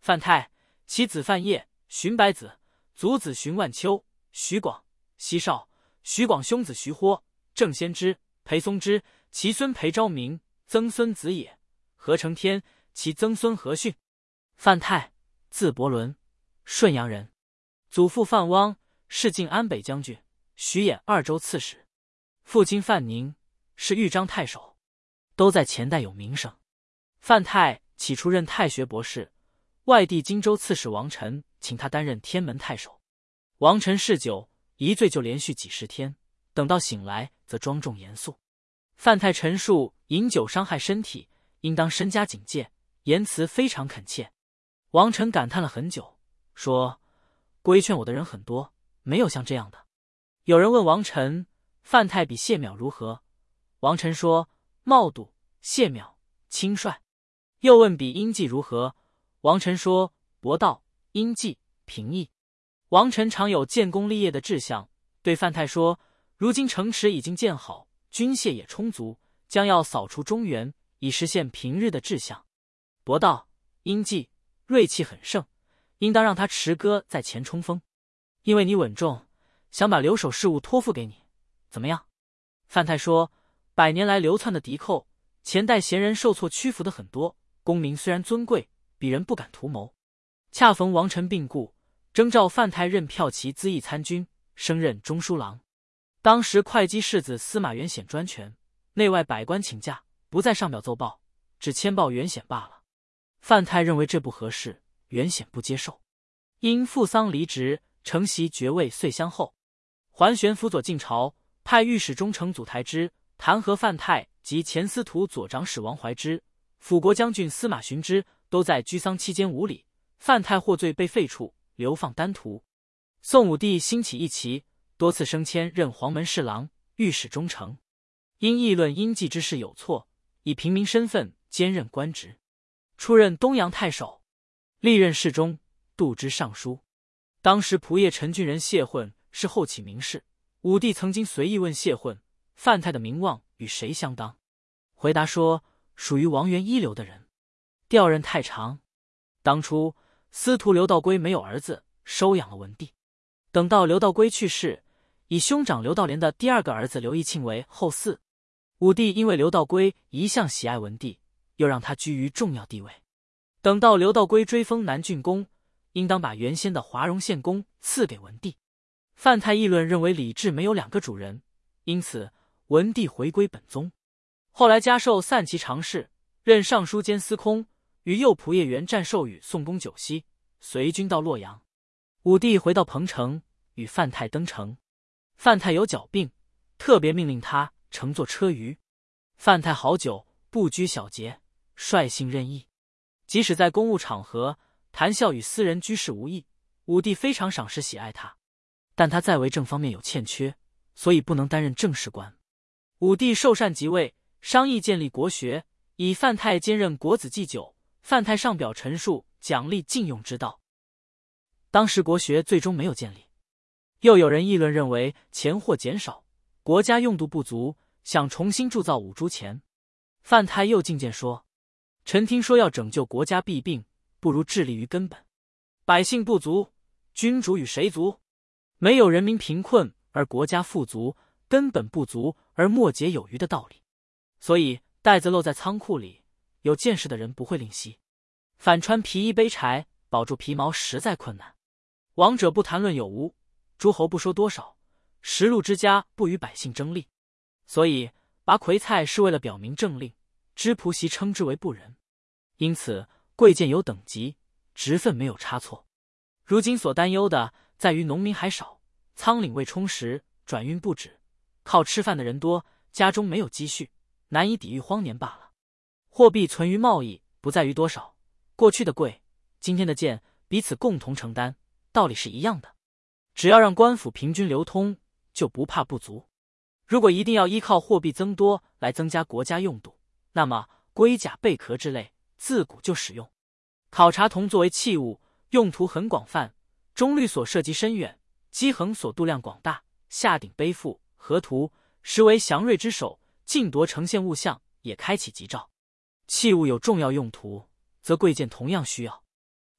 范太，其子范晔，荀百子，族子荀万秋、徐广、奚绍。徐广兄子徐豁、郑先知、裴松之，其孙裴昭明，曾孙子也。何承天，其曾孙何训。范太，字伯伦，顺阳人，祖父范汪，是晋安北将军，徐兖二州刺史。父亲范宁，是豫章太守，都在前代有名声。范太起初任太学博士，外地荆州刺史王臣请他担任天门太守。王臣嗜酒，一醉就连续几十天，等到醒来则庄重严肃。范太陈述饮酒伤害身体，应当深加警戒，言辞非常恳切。王臣感叹了很久，说：规劝我的人很多，没有像这样的。有人问王臣，范太比谢淼如何？王臣说：茂笃、谢淼、轻率。又问比殷季如何？王臣说：博道、殷季、平易。王臣常有建功立业的志向，对范太说：如今城池已经建好，军械也充足，将要扫除中原，以实现平日的志向。博道、殷季锐气很盛，应当让他持戈在前冲锋。因为你稳重，想把留守事务托付给你，怎么样？范太说：百年来流窜的敌寇，前代贤人受挫屈服的很多，功名虽然尊贵，鄙人不敢图谋。恰逢王臣病故，征召范太任骠骑资议参军，升任中书郎。当时会稽世子司马元显专权，内外百官请假，不在上表奏报，只签报元显罢了。范太认为这不合适，元显不接受，因父丧离职，承袭爵位遂相后。桓玄辅佐晋朝，派御史中丞祖台之弹劾范太及前司徒左长史王怀之、辅国将军司马寻之都在居丧期间无礼，范太获罪被废黜，流放丹徒。宋武帝兴起义旗，多次升迁任黄门侍郎、御史中丞。因议论殷季之事有错，以平民身份兼任官职，出任东阳太守，历任侍中、度支尚书。当时仆射陈郡人谢混是后起名士，武帝曾经随意问谢混，范太的名望与谁相当？回答说属于王元一流的人。调任太常。当初司徒刘道规没有儿子，收养了文帝。等到刘道规去世，以兄长刘道廉的第二个儿子刘义庆为后嗣。武帝因为刘道规一向喜爱文帝，又让他居于重要地位。等到刘道规追封南郡公，应当把原先的华容县公赐给文帝。范太议论认为李治没有两个主人，因此文帝回归本宗。后来加授散骑常侍，任尚书兼司空，与右仆射袁湛授予宋公九锡，随军到洛阳。武帝回到彭城，与范太登城。范太有脚病，特别命令他乘坐车舆。范太好酒，不拘小节，率性任意，即使在公务场合谈笑与私人居士无异，武帝非常赏识喜爱他。但他在为政方面有欠缺，所以不能担任政事官。武帝受禅即位，商议建立国学，以范太兼任国子祭酒。范太上表陈述奖励禁用之道。当时国学最终没有建立。又有人议论认为钱货减少，国家用度不足，想重新铸造五铢钱。范太又进谏说：臣听说要拯救国家弊病，不如致力于根本。百姓不足，君主与谁足？没有人民贫困而国家富足，根本不足而末节有余的道理。所以袋子漏在仓库里，有见识的人不会吝惜。反穿皮衣背柴，保住皮毛实在困难。王者不谈论有无，诸侯不说多少，食禄之家不与百姓争利。所以拔葵菜是为了表明政令，织仆席称之为不仁。因此贵贱有等级，职分没有差错。如今所担忧的在于农民还少，仓廪未充实，转运不止，靠吃饭的人多，家中没有积蓄，难以抵御荒年罢了。货币存于贸易，不在于多少，过去的贵，今天的贱，彼此共同承担，道理是一样的。只要让官府平均流通，就不怕不足。如果一定要依靠货币增多来增加国家用度，那么龟甲贝壳之类自古就使用。考察铜作为器物，用途很广泛，中律所涉及深远，基衡所度量广大，下鼎背负河图，实为祥瑞之首，尽夺呈现物象，也开启吉兆。器物有重要用途，则贵贱同样需要。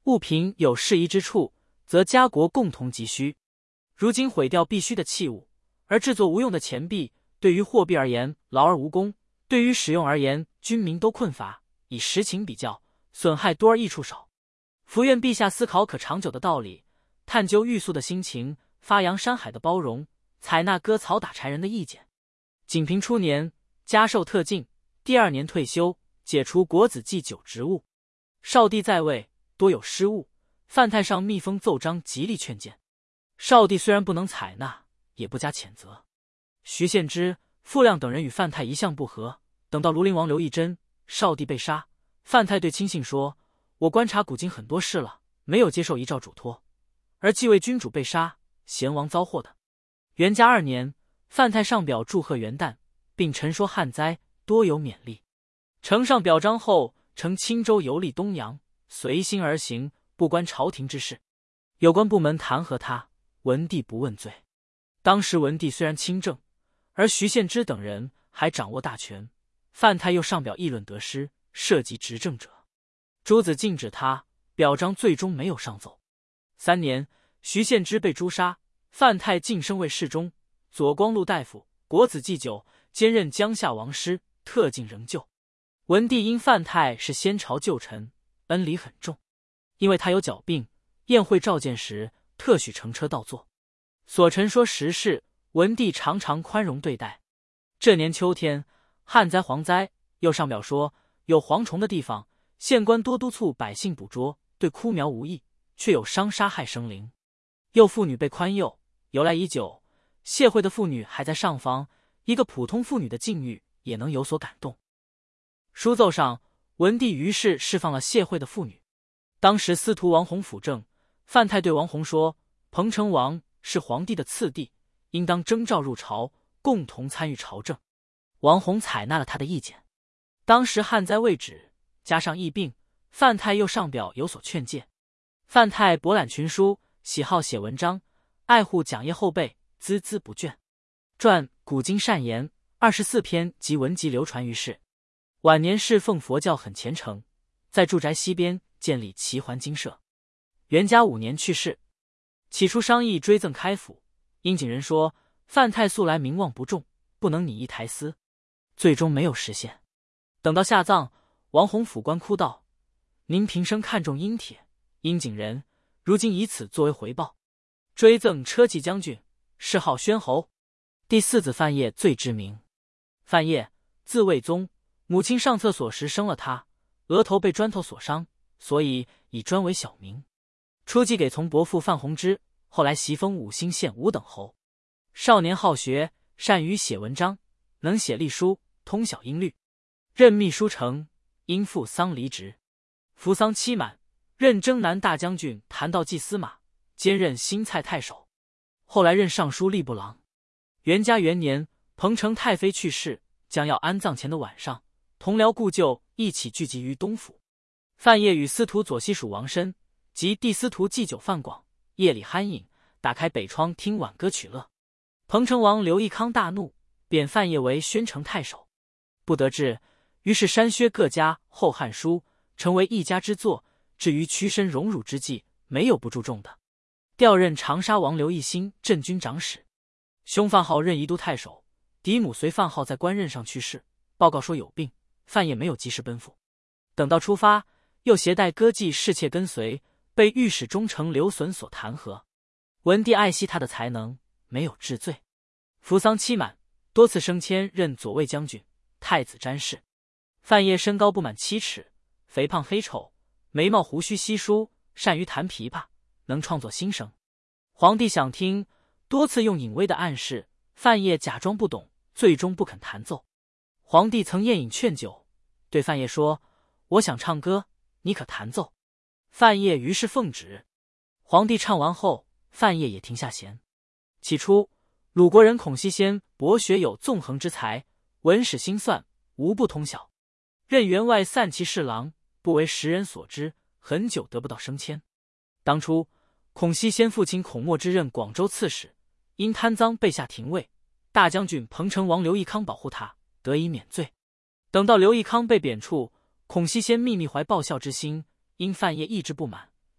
物品有适宜之处，则家国共同急需。如今毁掉必需的器物，而制作无用的钱币，对于货币而言劳而无功，对于使用而言军民都困乏。以实情比较，损害多而益处少。伏愿陛下思考可长久的道理，探究欲速的心情，发扬山海的包容，采纳割草打柴人的意见。景平初年，加授特进，第2年退休，解除国子祭酒职务。少帝在位，多有失误，范太上密封奏章极力劝谏。少帝虽然不能采纳，也不加谴责。徐献之、傅亮等人与范太一向不和，等到庐陵王刘义珍，少帝被杀，范太对亲信说：“我观察古今很多事了，没有接受遗诏嘱托，而继位君主被杀，贤王遭祸的。”元嘉2年，范太上表祝贺元旦，并陈说旱灾，多有勉励。呈上表彰后，乘轻舟游历东洋，随心而行，不关朝廷之事。有关部门弹劾他，文帝不问罪。当时文帝虽然亲政，而徐献之等人还掌握大权，范太又上表议论得失，涉及执政者。诸子禁止他，表彰最终没有上奏。3年，徐献之被诛杀，范太晋升为侍中、左光禄大夫、国子祭酒，兼任江夏王师，特进仍旧。文帝因范太是先朝旧臣，恩礼很重，因为他有脚病，宴会召见时特许乘车到坐。所陈说时事，文帝常常宽容对待。这年秋天，旱灾蝗灾，又上表说有蝗虫的地方，县官多督促百姓捕捉，对枯苗无益，却有伤杀害生灵。又妇女被宽宥，由来已久，谢惠的妇女还在上方，一个普通妇女的境遇也能有所感动。书奏上，文帝于是释放了谢惠的妇女。当时司徒王弘辅政，范太对王弘说：“彭城王是皇帝的次弟，应当征召入朝，共同参与朝政。”王弘采纳了他的意见。当时旱灾未止，加上疫病，范太又上表有所劝诫。范太博览群书，喜好写文章，爱护讲业后辈，孜孜不倦。传古今善言24篇及文集流传于世。晚年侍奉佛教很虔诚，在住宅西边建立齐桓精舍。元嘉5年去世。起初商议追赠开府，殷景仁说范太素来名望不重，不能拟议台司，最终没有实现。等到下葬，王弘辅官哭道：“您平生看重殷铁、殷景仁，如今以此作为回报，追赠车骑将军，谥号宣侯。”第4子范晔最知名。范晔字卫宗，母亲上厕所时生了他，额头被砖头所伤，所以以砖为小名。初继给从伯父范弘之，后来袭封武兴县5等侯。少年好学，善于写文章，能写隶书，通晓音律。任秘书丞，因父丧离职。服丧期满，任征南大将军、谭道济司马，兼任新蔡太守。后来任尚书吏部郎。元嘉元年，彭城太妃去世，将要安葬前的晚上，同僚故旧一起聚集于东府。范晔与司徒左西蜀王申及第司徒祭酒范广夜里酣饮，打开北窗听挽歌取乐。彭城王刘义康大怒，贬范晔为宣城太守。不得志，于是删削各家《后汉书》，成为一家之作。至于屈身荣辱之际，没有不注重的。调任长沙王刘义兴镇军长史。兄范浩任宜都太守，嫡母随范浩在官任上去世，报告说有病，范晔没有及时奔赴。等到出发，又携带歌妓侍妾跟随，被御史中丞刘损所弹劾。文帝爱惜他的才能，没有治罪。服丧期满，多次升迁任左卫将军、太子詹事。范晔身高不满7尺，肥胖黑丑，眉毛胡须稀疏，善于弹琵琶，能创作新声。皇帝想听，多次用隐微的暗示，范晔假装不懂，最终不肯弹奏。皇帝曾宴饮劝酒，对范晔说：“我想唱歌，你可弹奏？”范晔于是奉旨。皇帝唱完后，范晔也停下弦。起初，鲁国人孔熙先博学有纵横之才，文史心算无不通晓，任员外散骑侍郎，不为时人所知，很久得不到升迁。当初孔熙先父亲孔墨之任广州刺史，因贪赃被下廷尉，大将军彭城王刘义康保护他，得以免罪。等到刘义康被贬黜，孔熙先秘密怀报效之心，因范晔意志不满，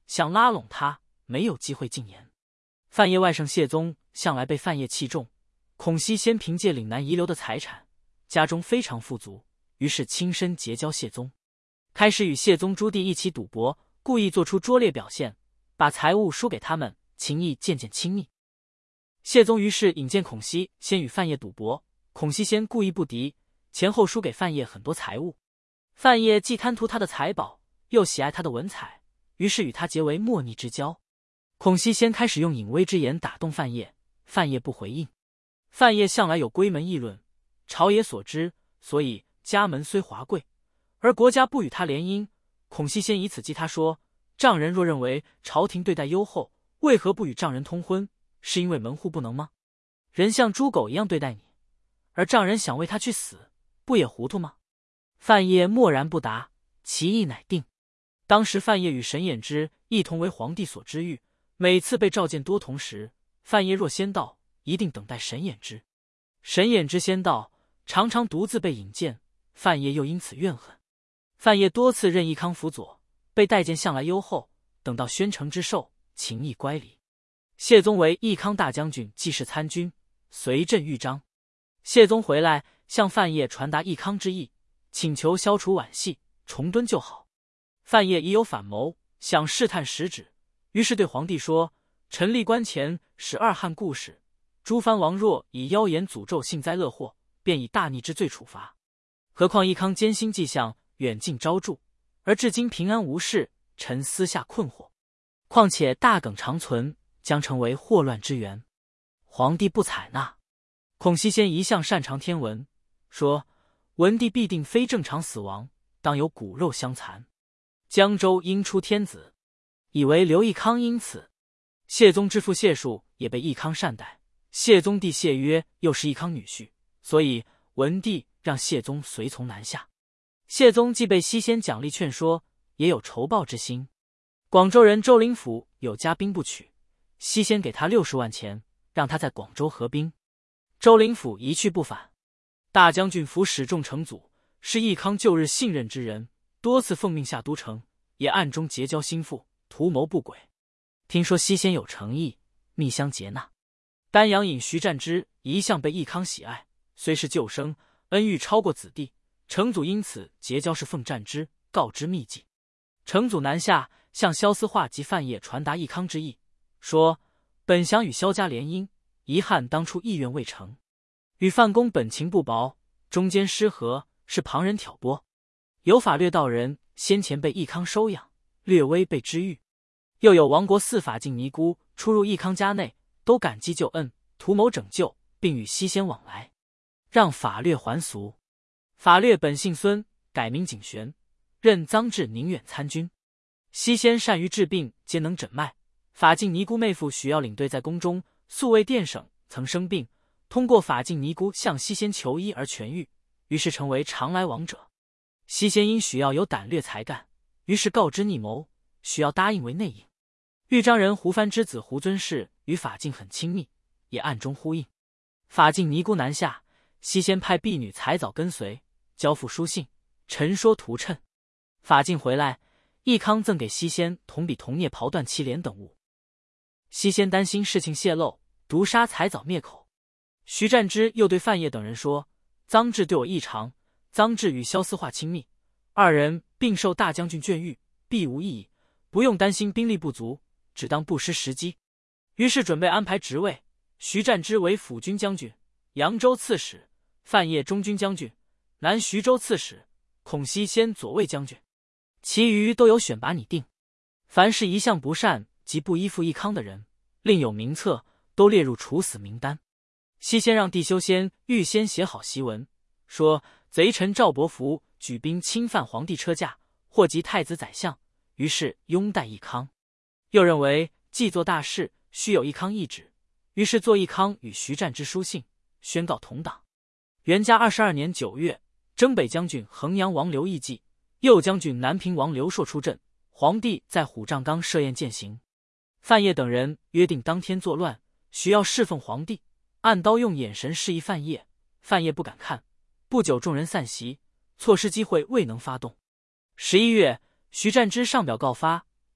想拉拢他，没有机会进言。范晔外甥谢宗向来被范晔器重，孔熙先凭借岭南遗留的财产，家中非常富足，于是亲身结交谢宗，开始与谢宗诸弟一起赌博，故意做出拙劣表现，把财物输给他们，情谊渐渐亲密。谢宗于是引荐孔熙先与范晔赌博，孔熙先故意不敌，前后输给范晔很多财物。范晔既贪图他的财宝，又喜爱他的文采，于是与他结为莫逆之交。孔熙先开始用隐微之言打动范晔，范晔不回应。范晔向来有闺门议论，朝野所知，所以家门虽华贵，而国家不与他联姻。孔熙先以此激他说：丈人若认为朝廷对待优厚，为何不与丈人通婚？是因为门户不能吗？人像猪狗一样对待你，而丈人想为他去死，不也糊涂吗？范晔默然不答，其意乃定。当时范晔与沈衍之一同为皇帝所知遇，每次被召见多同时，范晔若先到，一定等待沈衍之。沈衍之先到，常常独自被引荐，范晔又因此怨恨。范晔多次任义康辅佐，被待见向来优厚，等到宣城之寿，情谊乖离。谢宗为义康大将军，记事参军，随镇豫章。谢宗回来，向范晔传达义康之意，请求消除皖系，重敦就好。范晔已有反谋，想试探实旨，于是对皇帝说：臣立关前使二汉故事，诸藩王若以妖言诅咒幸灾乐祸，便以大逆之罪处罚。何况义康艰辛迹象，远近招助，而至今平安无事，臣私下困惑。况且大梗长存，将成为祸乱之源。皇帝不采纳。孔熙先一向擅长天文，说文帝必定非正常死亡，当有骨肉相残。江州应出天子，以为刘义康因此。谢宗之父谢术也被义康善待，谢宗弟谢约又是义康女婿，所以文帝让谢宗随从南下。谢宗既被西先奖励劝说，也有仇报之心。广州人周灵甫有家兵不取，西先给他60万钱，让他在广州合兵。周灵甫一去不返。大将军府史仲成祖是义康旧日信任之人，多次奉命下都城，也暗中结交心腹，图谋不轨。听说西先有诚意，密相结纳。丹阳尹徐占之一向被义康喜爱，虽是旧生，恩遇超过子弟。成祖因此结交侍奉占之，告知秘计。成祖南下，向萧思化及范晔传达义康之意，说本想与萧家联姻，遗憾当初意愿未成。与范公本情不薄，中间失和，是旁人挑拨。有法略道人先前被义康收养，略微被知遇，又有亡国4法镜尼姑出入义康家内，都感激救恩，图谋拯救，并与西先往来，让法略还俗。法略本姓孙，改名景玄，任臧质宁远参军。西先善于治病，皆能诊脉。法镜尼姑妹夫许要领队在宫中，素为殿省，曾生病，通过法镜尼姑向西先求医而痊愈，于是成为常来往者。西先因许要有胆略才干，于是告知逆谋，许要答应为内应。豫章人胡藩之子胡尊氏与法镜很亲密，也暗中呼应。法镜尼姑南下，西先派婢女采枣跟随，交付书信，陈说图谶。法镜回来，义康赠给西先铜笔、铜镊、袍缎、七连等物。西先担心事情泄露，毒杀采枣灭口。徐占之又对范晔等人说：臧质对我异常，臧质与萧思化亲密，二人并受大将军眷誉，必无异议，不用担心兵力不足，只当不失时机。于是准备安排职位，徐占之为辅军将军、扬州刺史，范晔中军将军、南徐州刺史，孔熙先左卫将军，其余都有选拔拟定。凡是一向不善及不依附义康的人，另有名册，都列入处死名单。西先让弟修先预先写好檄文，说贼臣赵伯符举兵侵犯皇帝车驾，祸及太子宰相，于是拥戴义康。又认为既做大事，须有义康懿旨，于是作义康与徐占之书信，宣告同党。元嘉22年9月，征北将军衡阳王刘义季、右将军南平王刘硕出阵，皇帝在虎杖冈设宴饯行。范晔等人约定当天作乱，需要侍奉皇帝，按刀用眼神示意范晔，范晔不敢看。不久众人散席，错失机会未能发动。11月，徐占之上表告发，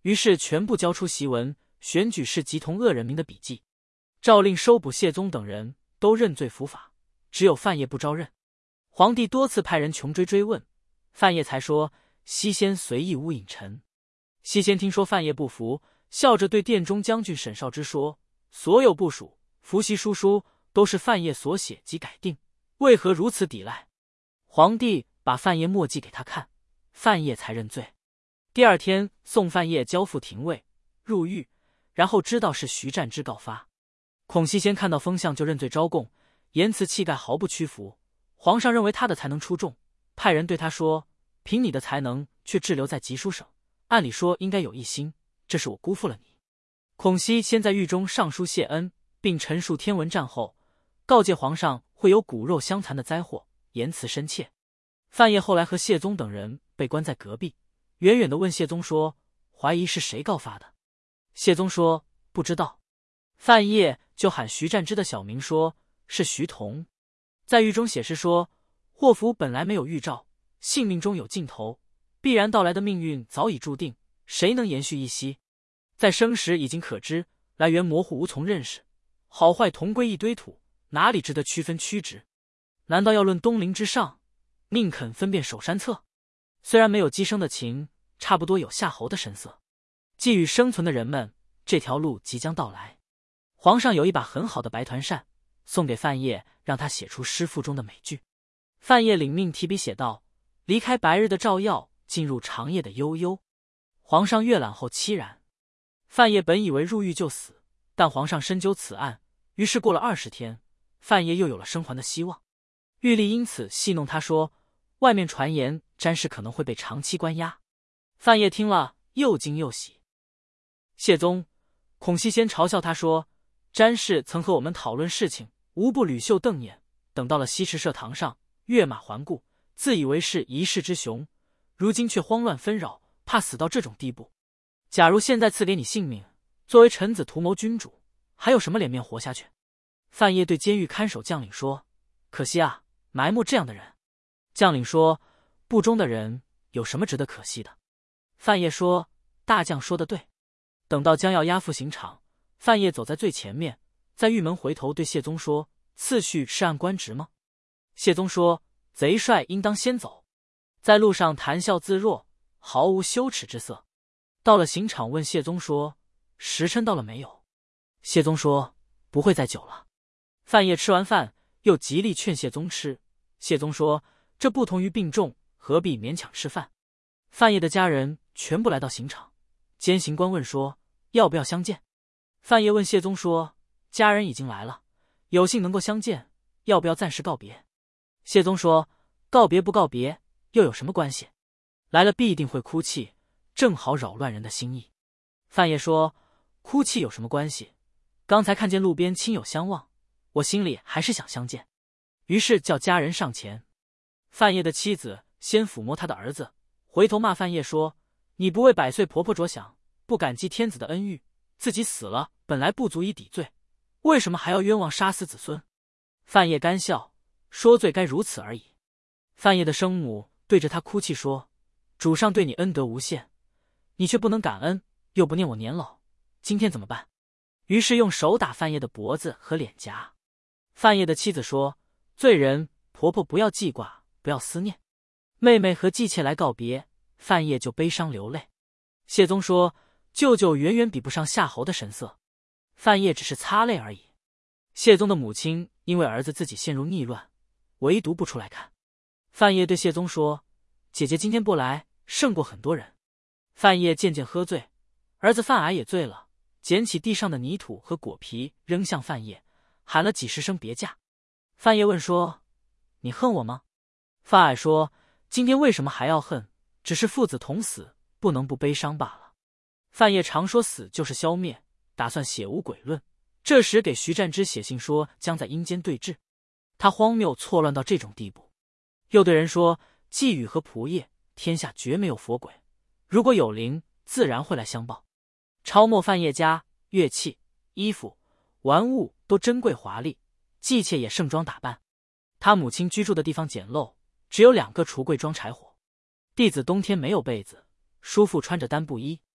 于是全部交出檄文，选举事集同恶人民的笔记，诏令收捕谢宗等人，都认罪伏法，只有范晔不招认。皇帝多次派人穷追问，范晔才说西仙随意诬隐臣。西仙听说范晔不服，笑着对殿中将军沈绍之说：所有部属、伏羲书书都是范晔所写及改定，为何如此抵赖？皇帝把范晔墨迹给他看，范晔才认罪。第二天送范晔交付廷尉，入狱，然后知道是徐湛之告发。孔熙先看到风向就认罪招供，言辞气概毫不屈服。皇上认为他的才能出众，派人对他说：凭你的才能却滞留在吉书省，按理说应该有一心，这是我辜负了你。孔熙先在狱中上书谢恩，并陈述天文战后，告诫皇上会有骨肉相残的灾祸，言辞深切。范晔后来和谢宗等人被关在隔壁，远远地问谢宗说：怀疑是谁告发的？谢宗说：不知道。范晔就喊徐湛之的小名说：是徐同。在狱中写诗说：祸福本来没有预兆，性命中有尽头，必然到来的命运早已注定，谁能延续一息？在生时已经可知，来源模糊无从认识，好坏同归一堆土，哪里值得区分曲直？难道要论东陵之上，宁肯分辨守山策？虽然没有鸡生的情，差不多有夏侯的神色。寄予生存的人们，这条路即将到来。皇上有一把很好的白团扇，送给范晔，让他写出诗赋中的美句。范晔领命提笔写道：离开白日的照耀，进入长夜的悠悠。皇上阅览后凄然。范晔本以为入狱就死，但皇上深究此案，于是过了20天，范晔又有了生还的希望。狱吏因此戏弄他说：外面传言詹氏可能会被长期关押。范晔听了又惊又喜。谢宗、孔熙先嘲笑他说：詹氏曾和我们讨论事情，无不屡秀瞪眼，等到了西池社堂上，跃马环顾，自以为是一世之雄，如今却慌乱纷扰，怕死到这种地步。假如现在赐给你性命，作为臣子图谋君主，还有什么脸面活下去？范晔对监狱看守将领说：可惜啊，埋没这样的人。将领说：部中的人有什么值得可惜的？范晔说：大将说得对。等到将要押赴刑场，范晔走在最前面，在狱门回头对谢宗说：次序是按官职吗？谢宗说：贼帅应当先走。在路上谈笑自若，毫无羞耻之色。到了刑场问谢宗说：时辰到了没有？谢宗说：不会再久了。范晔吃完饭又极力劝谢宗吃，谢宗说：这不同于病重，何必勉强吃饭？范晔的家人全部来到刑场，监刑官问说：要不要相见？范晔问谢宗说：家人已经来了，有幸能够相见，要不要暂时告别？谢宗说：告别不告别又有什么关系？来了必定会哭泣，正好扰乱人的心意。范晔说：哭泣有什么关系？刚才看见路边亲友相望，我心里还是想相见，于是叫家人上前。范晔的妻子先抚摸他的儿子，回头骂范晔说：你不为百岁婆婆着想，不感激天子的恩遇，自己死了本来不足以抵罪，为什么还要冤枉杀死子孙？范晔干笑说：罪该如此而已。范晔的生母对着他哭泣说：主上对你恩德无限，你却不能感恩，又不念我年老，今天怎么办？于是用手打范晔的脖子和脸颊。范晔的妻子说：罪人婆婆不要记挂，不要思念。妹妹和继妾来告别，范晔就悲伤流泪。谢宗说：舅舅远远比不上夏侯的神色。范晔只是擦泪而已。谢宗的母亲因为儿子自己陷入逆乱，唯独不出来看。范晔对谢宗说：姐姐今天不来，胜过很多人。范晔渐渐喝醉，儿子范矮也醉了，捡起地上的泥土和果皮扔向范晔，喊了几十声别驾。范晔问说：你恨我吗？范矮说：今天为什么还要恨？只是父子同死，不能不悲伤罢了。范晔常说死就是消灭，打算写无鬼论，这时给徐湛之写信说将在阴间对峙。他荒谬错乱到这种地步。又对人说：寄语和仆业，天下绝没有佛鬼，如果有灵，自然会来相报。抄没范晔家，乐器、衣服、玩物都珍贵华丽，继妾也盛装打扮。他母亲居住的地方简陋，只有2个橱柜装柴火。弟子冬天没有被子，叔父穿着单布衣。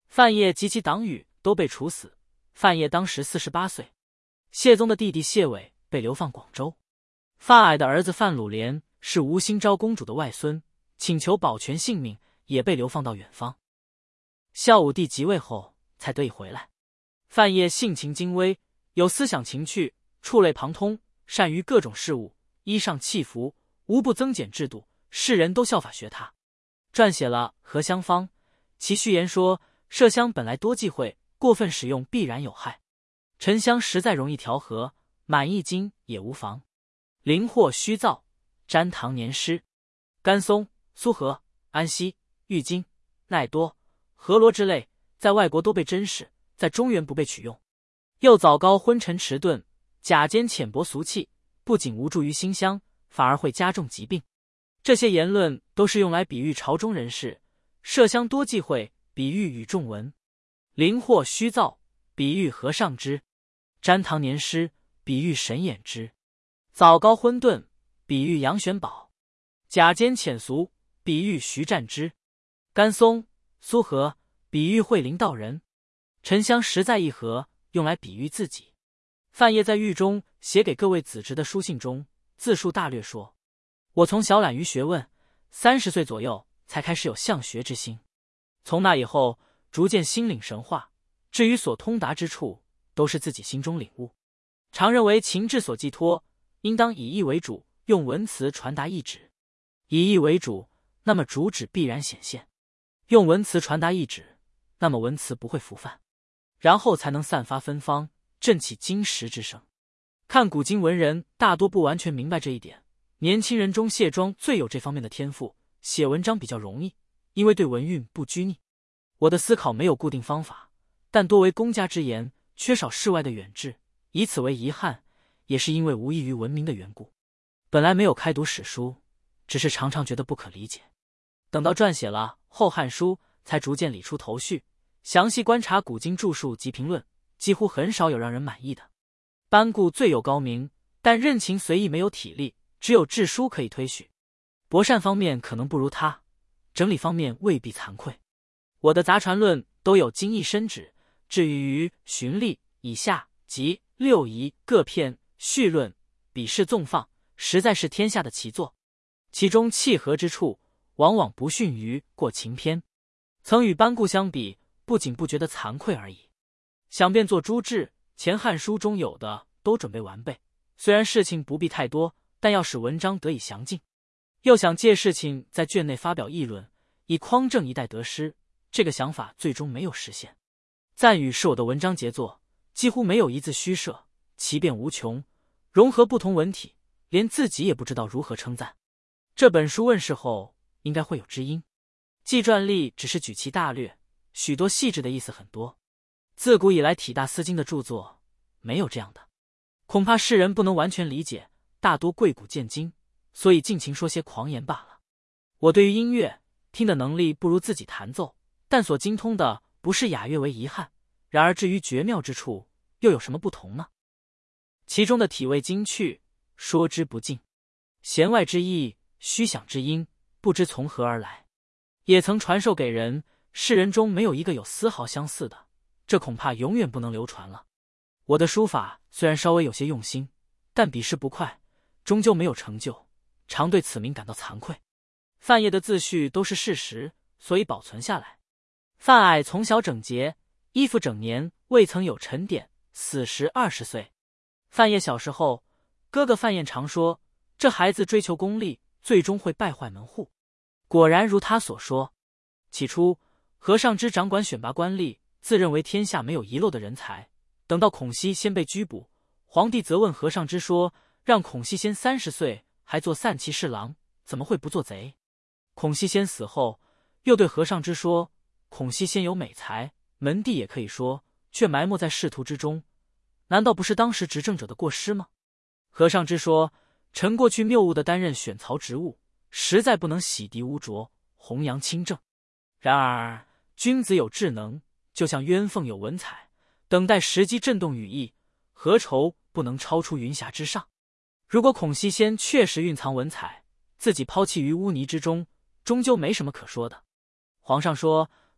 范晔及其党羽都被处死。范晔当时48岁。谢宗的弟弟谢伟被流放广州。范蔼的儿子范鲁连是吴兴昭公主的外孙，请求保全性命，也被流放到远方。孝武帝即位后才得以回来。范晔性情精微，有思想情趣，触类旁通，善于各种事务，衣上契服，无不增减制度，世人都效法学他。撰写了《合香方》，其序言说：麝香本来多忌讳，过分使用必然有害。沉香实在容易调和，满一斤也无妨。灵藿须造，沾糖粘湿。甘松、苏合、安息、郁金、奈多、河罗之类，在外国都被珍视，在中原不被取用。又枣膏昏沉迟钝，假尖浅薄俗气，不仅无助于馨香，反而会加重疾病。这些言论都是用来比喻朝中人士。麝香多忌讳，比喻与众文。灵藿须造，比喻和尚之。沾糖粘湿，比喻神眼之。枣膏昏钝，比喻杨玄宝。假尖浅俗，比喻徐湛之。甘松、苏合，比喻慧灵道人。沉香实在一合，用来比喻自己。范晔在狱中写给各位子侄的书信中，自述大略说：我从小懒于学问，30岁左右才开始有向学之心。从那以后，逐渐心领神化，至于所通达之处，都是自己心中领悟。常认为情志所寄托，应当以意为主，用文辞传达意旨。以意为主，那么主旨必然显现；用文辞传达意旨，那么文辞不会浮泛，然后才能散发芬芳，振起金石之声。看古今文人大多不完全明白这一点，年轻人中谢庄最有这方面的天赋，写文章比较容易，因为对文韵不拘泥。我的思考没有固定方法，但多为公家之言，缺少世外的远志，以此为遗憾，也是因为无异于文明的缘故。本来没有开读史书，只是常常觉得不可理解。等到撰写了《后汉书》，才逐渐理出头绪，详细观察古今著述及评论，几乎很少有让人满意的。班固最有高明，但任情随意没有体力，只有志书可以推许。博善方面可能不如他，整理方面未必惭愧。我的杂传论都有精益深旨，至于循例以下及六仪各篇序论，笔势纵放，实在是天下的奇作。其中契合之处，往往不逊于过秦篇。曾与班固相比，不仅不觉得惭愧而已。想变作诸志，前汉书中有的都准备完备，虽然事情不必太多，但要使文章得以详尽。又想借事情在卷内发表议论，以匡正一代得失，这个想法最终没有实现。赞语是我的文章杰作，几乎没有一字虚设，奇变无穷，融合不同文体，连自己也不知道如何称赞。这本书问世后，应该会有知音。纪传历只是举其大略，许多细致的意思很多。自古以来体大思精的著作，没有这样的，恐怕世人不能完全理解，大多贵古见今，所以尽情说些狂言罢了。我对于音乐听的能力不如自己弹奏，但所精通的不是雅乐为遗憾。然而至于绝妙之处，又有什么不同呢？其中的体味精趣，说之不尽；弦外之意，虚响之音，不知从何而来，也曾传授给人，世人中没有一个有丝毫相似的，这恐怕永远不能流传了。我的书法虽然稍微有些用心，但笔势不快，终究没有成就，常对此名感到惭愧。范晔的自序都是事实，所以保存下来。范蔼从小整洁，衣服整年，未曾有沉点，死时20岁。范晔小时候，哥哥范彦常说，这孩子追求功利，最终会败坏门户。果然如他所说。起初，和尚之掌管选拔官吏，自认为天下没有遗漏的人才。等到孔熙先被拘捕，皇帝责问和尚之说，让孔熙先30岁还做散骑侍郎，怎么会不做贼？孔熙先死后，又对和尚之说，孔熙先有美才，门第也可以说，却埋没在仕途之中，难道不是当时执政者的过失吗？和尚之说，臣过去谬误地担任选曹职务，实在不能洗涤污浊，弘扬清正。然而君子有智能，就像鸢凤有文采，等待时机震动羽翼，何愁不能超出云霞之上？如果孔熙先确实蕴藏文采，自己抛弃于污泥之中，终究没什么可说的。皇上说，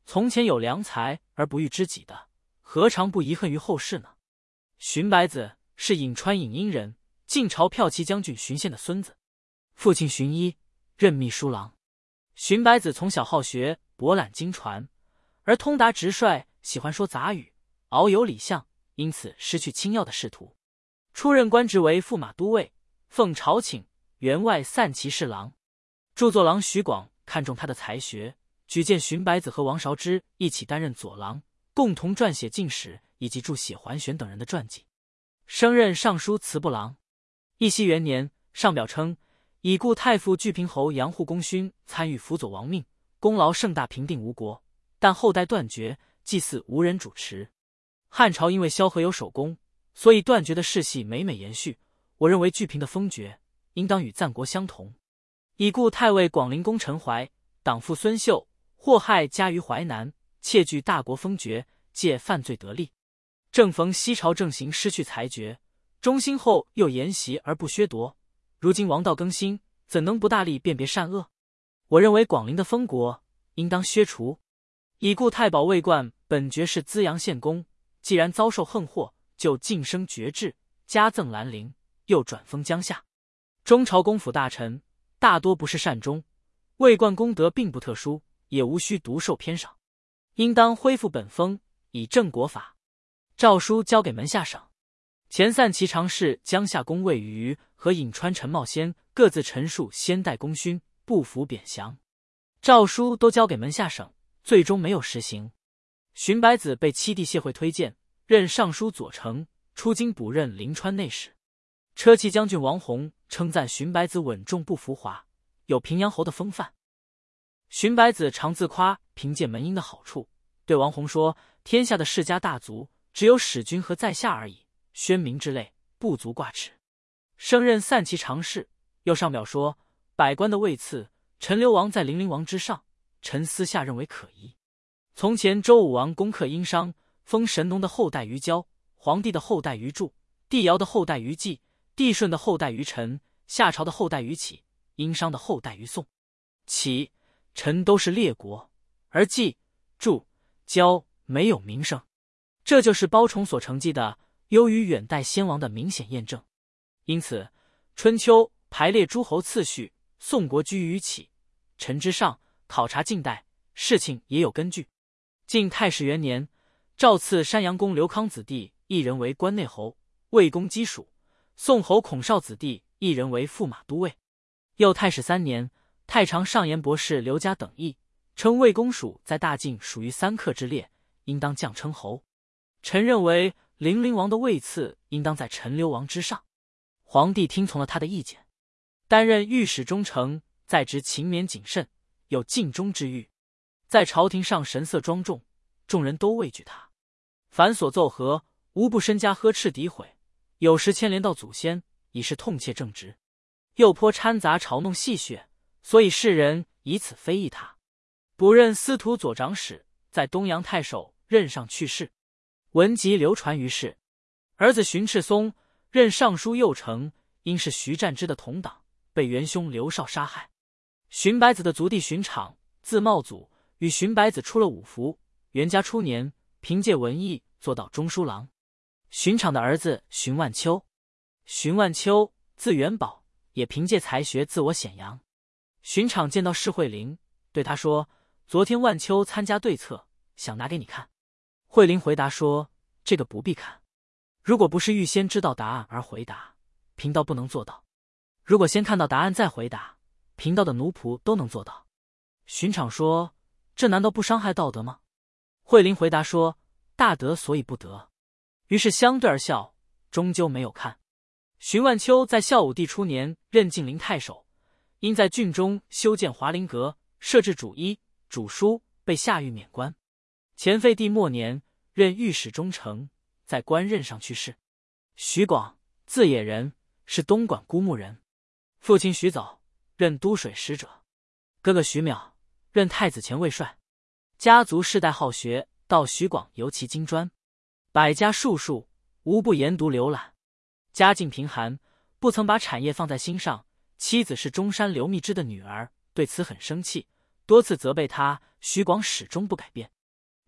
从前有良才而不遇知己的，何尝不遗恨于后世呢？荀白子是颍川颍阴人，晋朝骠骑将军荀宪的孙子，父亲荀一，任秘书郎。荀白子从小好学，博览经传，而通达直率，喜欢说杂语，遨游礼相，因此失去清要的仕途。出任官职为驸马都尉，奉朝请，员外散骑侍郎。著作郎徐广看中他的才学，举荐荀白子和王韶之一起担任左郎，共同撰写进史以及注写桓玄等人的传记。升任尚书祠部郎。义熙元年，上表称已故太傅巨平侯杨护功勋参与辅佐王命，功劳盛大，平定吴国，但后代断绝，祭祀无人主持。汉朝因为萧何有首功，所以断绝的世系每每延续。我认为巨平的封爵应当与赞国相同。已故太尉广陵公陈怀、党父孙秀祸害家于淮南，窃据大国封爵，借犯罪得利。正逢西朝政行失去裁决，中兴后又沿袭而不削夺，如今王道更新，怎能不大力辨别善恶？我认为广陵的封国应当削除。已故太保魏冠本爵是资阳县公，既然遭受横祸，就晋升爵制，加赠兰陵，又转封江夏。中朝公府大臣大多不是善终，魏冠功德并不特殊，也无需独受偏赏，应当恢复本封，以正国法。诏书交给门下省。前散骑常侍江夏公魏瑜和颍川陈茂先各自陈述先代功勋，不服贬降。诏书都交给门下省，最终没有实行。荀白子被七弟谢惠推荐，任尚书左丞，出京补任临川内史。车骑将军王弘称赞荀白子稳重不浮华，有平阳侯的风范。荀白子常自夸凭借门荫的好处，对王弘说：天下的世家大族，只有使君和在下而已，宣明之类不足挂齿。升任散骑常侍，又上表说百官的位次，陈留王在零陵王之上，臣私下认为可疑。从前周武王攻克殷商，封神农的后代于交，皇帝的后代于祝，帝尧的后代于季，帝舜的后代于陈，夏朝的后代于启，殷商的后代于宋。启、陈都是列国，而季、祝、交没有名声，这就是包崇所承继的优于远代先王的明显验证。因此春秋排列诸侯次序，宋国居于启、陈之上，考察近代事情也有根据。晋太史元年，诏赐山阳公刘康子弟一人为关内侯，魏公姬属；宋侯孔绍子弟一人为驸马都尉。又太史3年，太常上言博士刘嘉等议，称魏公属在大晋属于三客之列，应当降称侯。臣认为零陵王的位次应当在陈留王之上。皇帝听从了他的意见，担任御史中丞，在职勤勉谨慎，有尽忠之誉，在朝廷上神色庄重，众人都畏惧他。凡所奏和，无不身家呵斥诋毁，有时牵连到祖先，已是痛切正直。又颇掺杂嘲弄戏谑，所以世人以此非议他。补任司徒左长史，在东阳太守任上去世，文集流传于世。儿子荀赤松任尚书右丞，因是徐湛之的同党，被元凶刘绍杀害。荀白子的族弟荀敞，字茂祖，与荀白子出了五服。元嘉初年，凭借文艺做到中书郎。荀敞的儿子荀万秋，荀万秋字元宝，也凭借才学自我显扬。荀敞见到施惠陵，对他说：昨天万秋参加对策，想拿给你看。惠陵回答说：这个不必看，如果不是预先知道答案而回答，贫道不能做到；如果先看到答案再回答，贫道的奴仆都能做到。荀敞说：这难道不伤害道德吗？惠陵回答说：大德所以不得。于是相对而笑，终究没有看。荀万秋在孝武帝初年任晋陵太守，因在郡中修建华林阁，设置主医、主书，被下狱免官。前废帝末年任御史中丞，在官任上去世。徐广，字野人，是东莞孤木人，父亲徐藻任都水使者，哥哥徐邈任太子前卫帅。家族世代好学，到徐广尤其精专，百家术数无不研读浏览。家境贫寒，不曾把产业放在心上。妻子是中山刘密之的女儿，对此很生气，多次责备他。徐广始终不改变。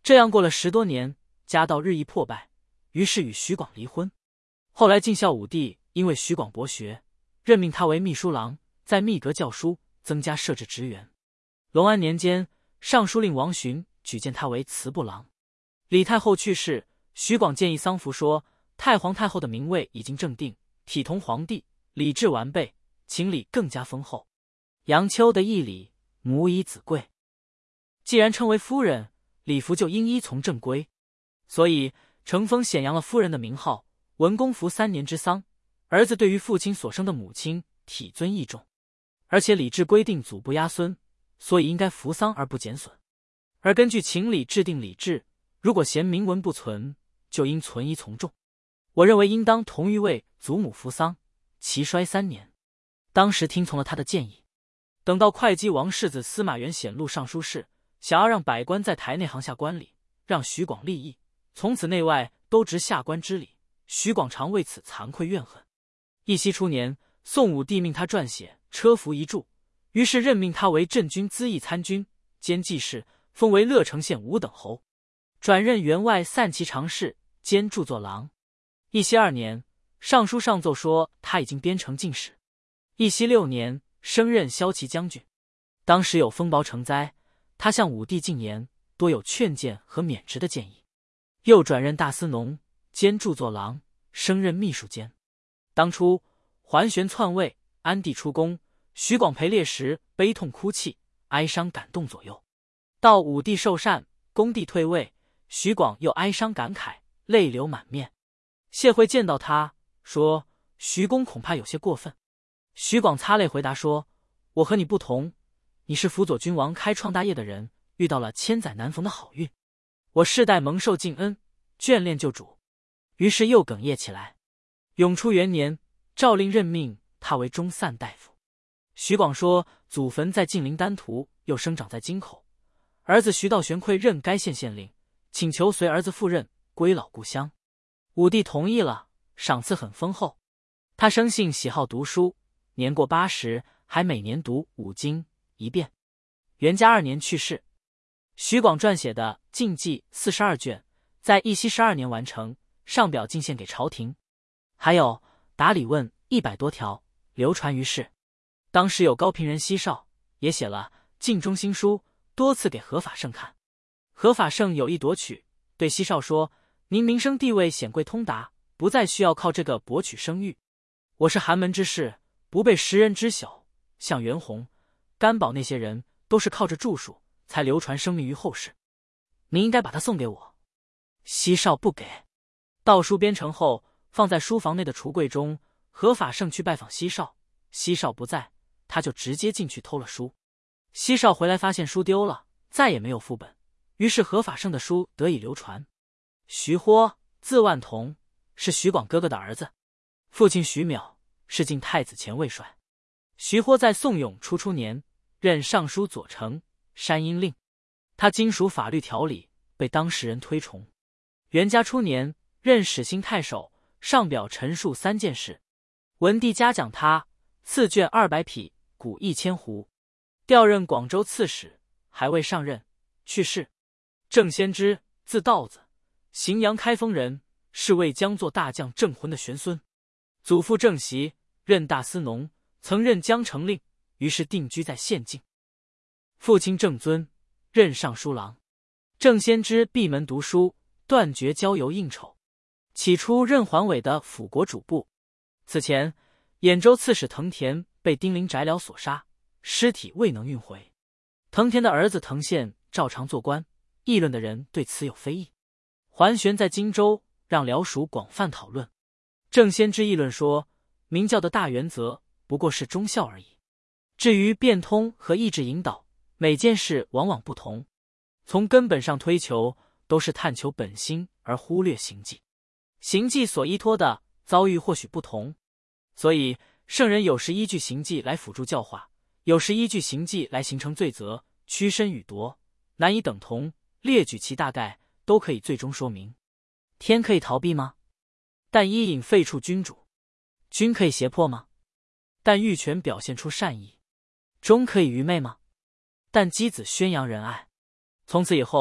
这样过了10多年，家道日益破败，于是与徐广离婚。后来晋孝武帝因为徐广博学，任命他为秘书郎，在秘阁教书，增加设置职员。隆安年间，尚书令王询举荐他为祠部郎。李太后去世，徐广建议丧服说，太皇太后的名位已经正定，体同皇帝，礼制完备，请礼更加丰厚。杨秋的义礼，母以子贵。既然称为夫人，礼服就应依从正规。所以承封显扬了夫人的名号，文公服3年之丧。儿子对于父亲所生的母亲体尊义重，而且礼制规定祖不压孙，所以应该服丧而不减损。而根据情理制定礼制，如果嫌明文不存，就应存依从重。我认为应当同于为祖母服丧，齐衰3年。当时听从了他的建议。等到会稽王世子司马元显录尚书事，想要让百官在台内行下官礼，让徐广立议，从此内外都执下官之礼。徐广常为此惭愧怨恨。义熙初年，宋武帝命他撰写《车服遗著》，于是任命他为镇军资议参军兼记事，封为乐成县5等侯，转任员外散骑常侍兼著作郎。义熙2年，尚书上奏说他已经编成进士。义熙6年，升任骁骑将军。当时有风雹成灾，他向武帝进言，多有劝谏和免职的建议。又转任大司农兼著作郎，升任秘书监。当初桓玄篡位，安帝出宫，徐广陪列时悲痛哭泣，哀伤感动左右。到武帝受禅，恭帝退位，徐广又哀伤感慨，泪流满面。谢惠见到他，说徐公恐怕有些过分。徐广擦泪回答说，我和你不同，你是辅佐君王开创大业的人，遇到了千载难逢的好运，我世代蒙受尽恩，眷恋旧主。于是又哽咽起来。永初元年，诏令任命他为中散大夫。徐广说，祖坟在晋陵丹徒，又生长在京口，儿子徐道玄愧任该县县令，请求随儿子赴任，归老故乡。武帝同意了，赏赐很丰厚。他生性喜好读书，年过80，还每年读5经1遍。元嘉2年去世。徐广撰写的《晋纪》42卷，在义熙12年完成，上表进献给朝廷。还有答礼问100多条，流传于世。当时有高平人西少，也写了《晋中新书》，多次给何法胜看。何法胜有意夺取，对西少说，您名声地位显贵通达，不再需要靠这个博取声誉。我是寒门之士，不被时人知晓，像袁弘、甘宝那些人都是靠着著述才流传声名于后世，您应该把它送给我。西少不给。道书编成后，放在书房内的橱柜中。何法胜去拜访西少，西少不在，他就直接进去偷了书。西少回来发现书丢了，再也没有副本，于是何法胜的书得以流传。徐豁，字万同，是徐广哥哥的儿子，父亲徐邈是晋太子前卫帅。徐豁在宋永初年任尚书左丞、山阴令，他精熟法律条理，被当时人推崇。元嘉初年任始兴太守，上表陈述3件事。文帝嘉奖他，赐绢200匹，谷1000斛，调任广州刺史，还未上任，去世。郑先知，字道子，荥阳开封人，是魏将作大将郑浑的玄孙。祖父郑袭任大司农，曾任江城令，于是定居在县境。父亲郑遵任尚书郎。郑先知闭门读书，断绝交游应酬，起初任桓伟的辅国主簿。此前，兖州刺史藤田被丁陵翟辽所杀，尸体未能运回。藤田的儿子藤宪照常做官，议论的人对此有非议。桓玄在荆州让僚属广泛讨论。郑先知议论说，明教的大原则不过是忠孝而已，至于变通和意志引导，每件事往往不同，从根本上推求都是探求本心，而忽略行迹。行迹所依托的遭遇或许不同，所以圣人有时依据行迹来辅助教化，有时依据行迹来形成罪责，屈伸与夺难以等同，列举其大概，都可以最终说明。天可以逃避吗？但伊尹废黜君主。君可以胁迫吗？但欲权表现出善意。忠可以愚昧吗？但箕子宣扬仁爱。从此以后，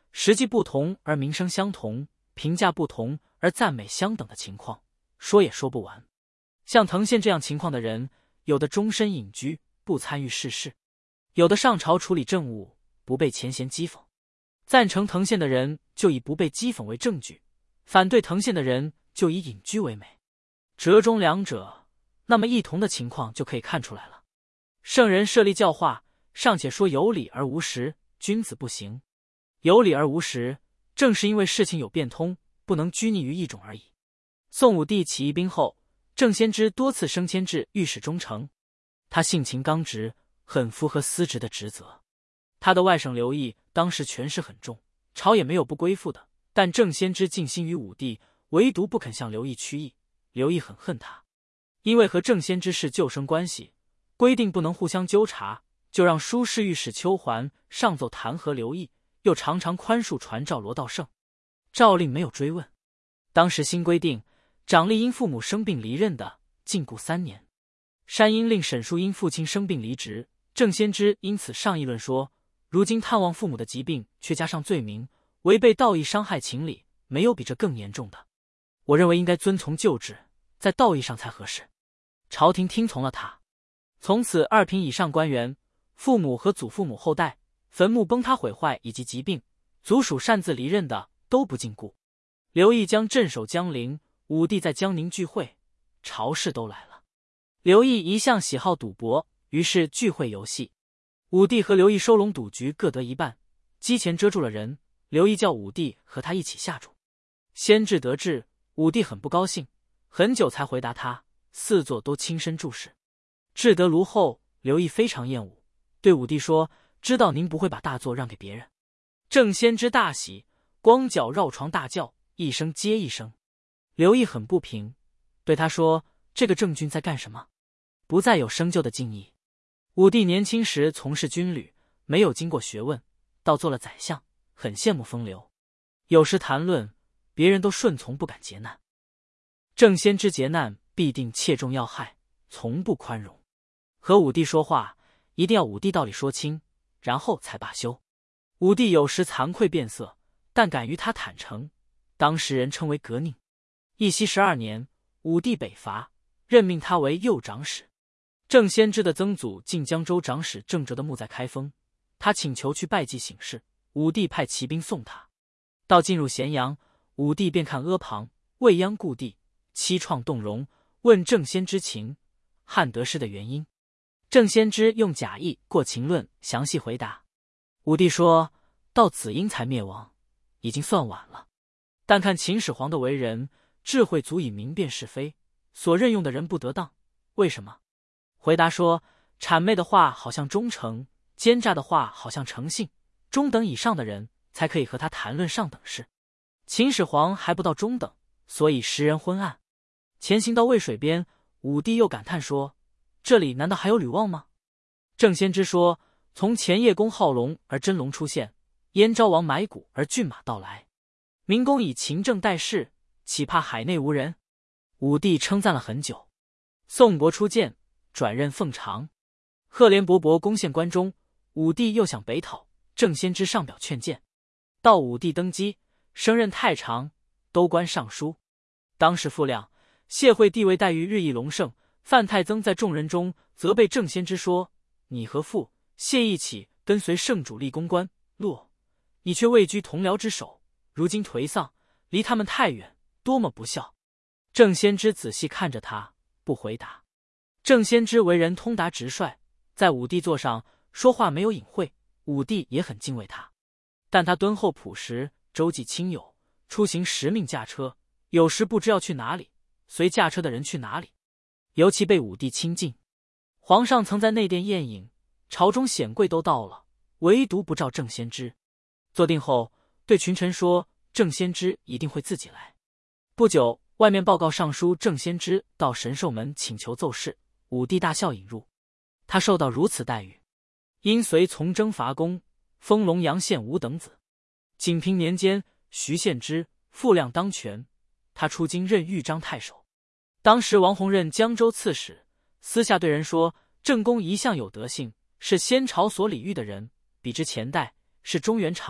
实际不同而名声相同，评价不同而赞美相等的情况，说也说不完。像滕宪这样情况的人，有的终身隐居，不参与世事；有的上朝处理政务，不被前贤讥讽。赞成滕宪的人就以不被讥讽为证据，反对滕宪的人就以隐居为美。折中两者，那么异同的情况就可以看出来了。圣人设立教化，尚且说有理而无实，君子不行。有理而无实，正是因为事情有变通，不能拘泥于一种而已。宋武帝起义兵后，郑先知多次升迁至御史中丞，他性情刚直，很符合司职的职责。他的外甥刘毅当时权势很重，朝也没有不归附的，但郑先知尽心于武帝，唯独不肯向刘毅屈意。刘毅很恨他，因为和郑先知是旧生关系，规定不能互相纠察，就让书侍御史邱桓上奏弹劾刘毅，又常常宽恕传诏罗道胜。诏令没有追问。当时新规定，长吏因父母生病离任的，禁锢3年。山阴令沈叔因父亲生病离职，郑先知因此上议论说，如今探望父母的疾病却加上罪名，违背道义，伤害情理，没有比这更严重的。我认为应该遵从旧制，在道义上才合适。朝廷听从了他。从此2品以上官员，父母和祖父母后代坟墓崩塌毁坏以及疾病，族属擅自离任的都不禁锢。刘毅将镇守江陵，武帝在江宁聚会，朝士都来了。刘毅一向喜好赌博，于是聚会游戏。武帝和刘毅收拢赌局各得一半，机前遮住了人，刘毅叫武帝和他一起下注。先至得志，武帝很不高兴，很久才回答他，4座都亲身注视。至得炉后，刘毅非常厌恶，对武帝说，知道您不会把大座让给别人。郑先知大喜，光脚绕床大叫，一声接一声。刘毅很不平，对他说，这个郑君在干什么？不再有生就的敬意。武帝年轻时从事军旅，没有经过学问，倒做了宰相，很羡慕风流。有时谈论，别人都顺从，不敢劫难。郑先知劫难必定切中要害，从不宽容。和武帝说话，一定要武帝道理说清，然后才罢休。武帝有时惭愧变色，但敢与他坦诚，当时人称为革佞。义熙12年，武帝北伐，任命他为右长史。郑先知的曾祖晋江州长史郑哲的墓在开封，他请求去拜祭省事，武帝派骑兵送他。到进入咸阳，武帝便看阿房，未央故地，凄怆动容，问郑先知秦汉得失的原因。郑先知用假意过秦论详细回答。武帝说，到子婴才灭亡，已经算晚了。但看秦始皇的为人，智慧足以明辨是非，所任用的人不得当，为什么？回答说，谄媚的话好像忠诚，奸诈的话好像诚信，中等以上的人才可以和他谈论上等事。秦始皇还不到中等，所以时人昏暗。前行到渭水边，武帝又感叹说，这里难道还有吕望吗？郑先知说，从前叶公好龙而真龙出现，燕昭王买骨而骏马到来，明公以勤政待事，岂怕海内无人？武帝称赞了很久。宋国初建，转任奉常。赫连勃勃攻陷关中，武帝又想北讨，郑先知上表劝谏。到武帝登基，升任太常，都官尚书。当时傅亮、谢惠地位待遇日益隆盛，范太曾在众人中责备郑先知说，你和傅、谢一起跟随圣主立功官，洛，你却位居同僚之首，如今颓丧，离他们太远，多么不孝。郑先知仔细看着他，不回答。郑先知为人通达直率，在武帝座上说话没有隐晦，武帝也很敬畏他。但他敦厚朴实，周济亲友，出行时命驾车，有时不知要去哪里，随驾车的人去哪里。尤其被武帝亲近。皇上曾在内殿宴饮，朝中显贵都到了，唯独不召郑先知。坐定后，对群臣说，郑先知一定会自己来。不久，外面报告上书郑先知到神寿门请求奏事，武帝大笑引入。他受到如此待遇，因随从征伐功，封龙阳县5等子。景平年间，徐献之、傅亮当权，他出京任豫章太守。当时王弘任江州刺史，私下对人说，郑公一向有德性，是先朝所礼遇的人，比之前代是中原常，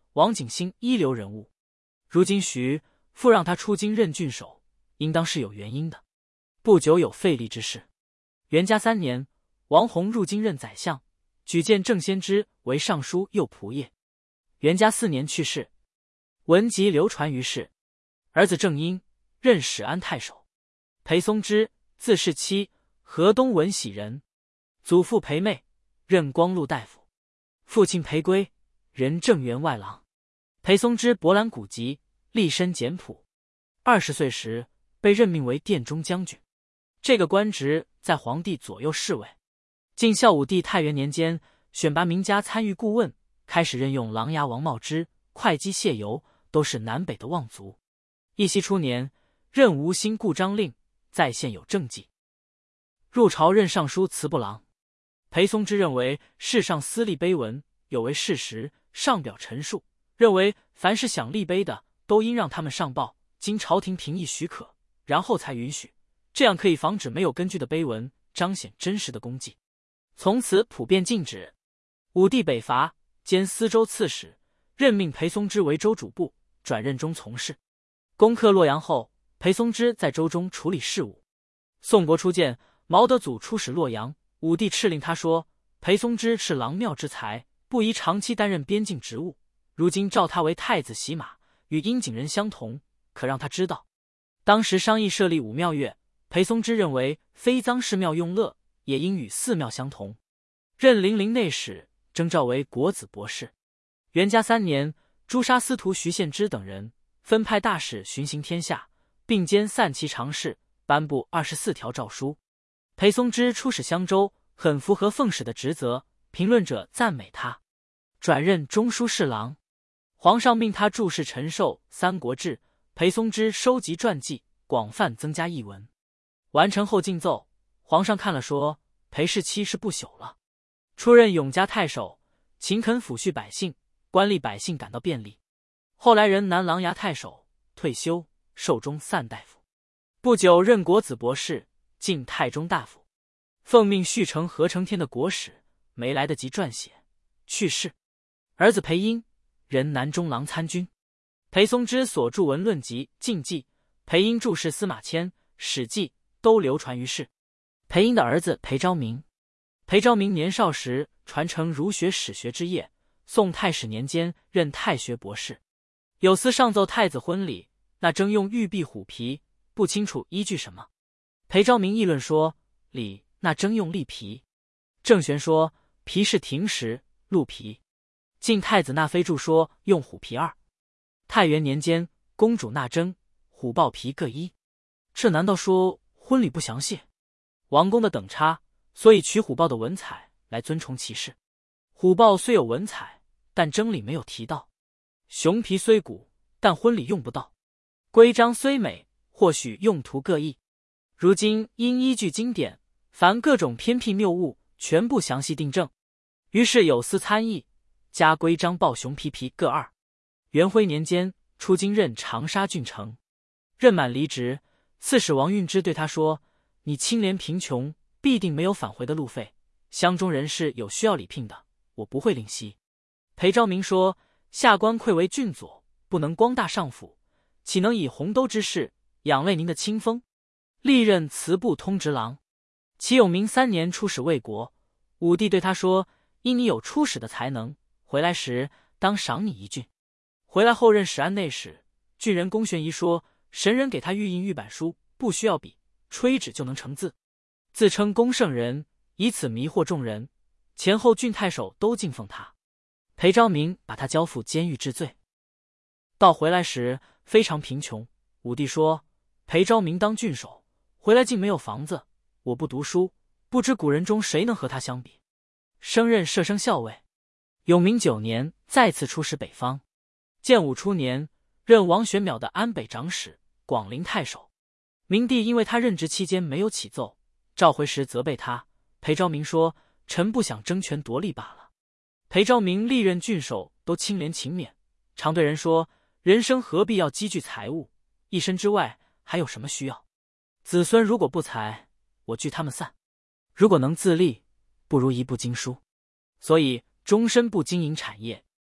王景兴一流人物。如今徐复让他出京任郡守，应当是有原因的。不久有废立之事。元嘉3年，王弘入京任宰相，举荐郑先知为尚书右仆射。元嘉4年去世，文集流传于世。儿子郑英任始安太守。裴松之，字世期，河东闻喜人。祖父裴昧，任光禄大夫。父亲裴圭，任正员外郎。裴松之博览古籍，立身简朴。20岁时被任命为殿中将军，这个官职在皇帝左右侍卫。晋孝武帝太元年间，选拔名家参与顾问，开始任用琅琊王茂之、会稽谢游，都是南北的望族。义熙初年，任吴兴故章令，在县有政绩。入朝任尚书祠部郎。裴松之认为世上私立碑文有违事实，上表陈述，认为凡是想立碑的，都应让他们上报，经朝廷评议许可，然后才允许，这样可以防止没有根据的碑文，彰显真实的功绩。从此普遍禁止。武帝北伐，兼司州刺史，任命裴松之为州主簿，转任中从事。攻克洛阳后，裴松之在州中处理事务。宋国初建，毛德祖出使洛阳，武帝敕令他说：“裴松之是郎庙之才，不宜长期担任边境职务。如今召他为太子洗马，与殷景仁相同，可让他知道。”当时商议设立武庙乐，裴松之认为非臧氏庙用乐，也应与寺庙相同，任零陵内史，征召为国子博士。元嘉3年，诛杀司徒徐献之等人，分派大使巡行天下，并兼散骑常侍，颁布24条诏书。裴松之出使襄州，很符合奉使的职责，评论者赞美他，转任中书侍郎。皇上命他注释陈寿《三国志》，裴松之收集传记，广泛增加译文。完成后进奏，皇上看了说：“裴世期是不朽了。”出任永嘉太守，勤恳抚恤百姓，官吏百姓感到便利。后来任南琅琊太守，退休，授中散大夫。不久任国子博士，进太中大夫。奉命续承何承天的国史，没来得及撰写，去世。儿子裴英任南中郎参军。裴松之所著文论集、禁忌，裴英注释司马迁、史记，都流传于世。裴英的儿子裴昭明。裴昭明年少时传承儒学史学之业，宋太史年间任太学博士。有司上奏太子婚礼，那征用玉璧虎皮，不清楚依据什么。裴昭明议论说：“礼那征用栗皮。”郑玄说：“皮是廷石，鹿皮。”晋太子纳妃注说用虎皮2。太元年间，公主纳征、虎豹皮各1。这难道说婚礼不详细？王公的等差，所以取虎豹的文采来尊崇其事。虎豹虽有文采，但征礼没有提到。熊皮虽古，但婚礼用不到。规章虽美，或许用途各异。如今因依据经典，凡各种偏僻谬误，全部详细订正。于是有司参议，加规章报熊皮各2。元徽年间，出京任长沙郡丞。任满离职，刺史王运之对他说：“你清廉贫穷，必定没有返回的路费。乡中人士有需要礼聘的，我不会吝惜。”裴昭明说：“下官愧为郡佐，不能光大上府，岂能以洪都之势仰累您的清风？”历任祠部通直郎。齐永明3年出使魏国，武帝对他说：“因你有出使的才能，回来时当赏你一郡。”回来后任始安内史。郡人公玄仪说，神人给他御印御板书，不需要笔，吹纸就能成字，自称公圣人，以此迷惑众人。前后郡太守都敬奉他。裴昭明把他交付监狱治罪。到回来时非常贫穷，武帝说：“裴昭明当郡守，回来竟没有房子，我不读书，不知古人中谁能和他相比。”升任摄生校尉。永明9年再次出使北方。建武初年，任王玄邈的安北长史、广陵太守。明帝因为他任职期间没有起奏，召回时责备他。裴昭明说：“臣不想争权夺利罢了。”裴昭明历任郡守都清廉勤勉，常对人说：“人生何必要积聚财物？一身之外还有什么需要？子孙如果不才，我聚他们散；如果能自立，不如一部经书。所以终身不经营产业。”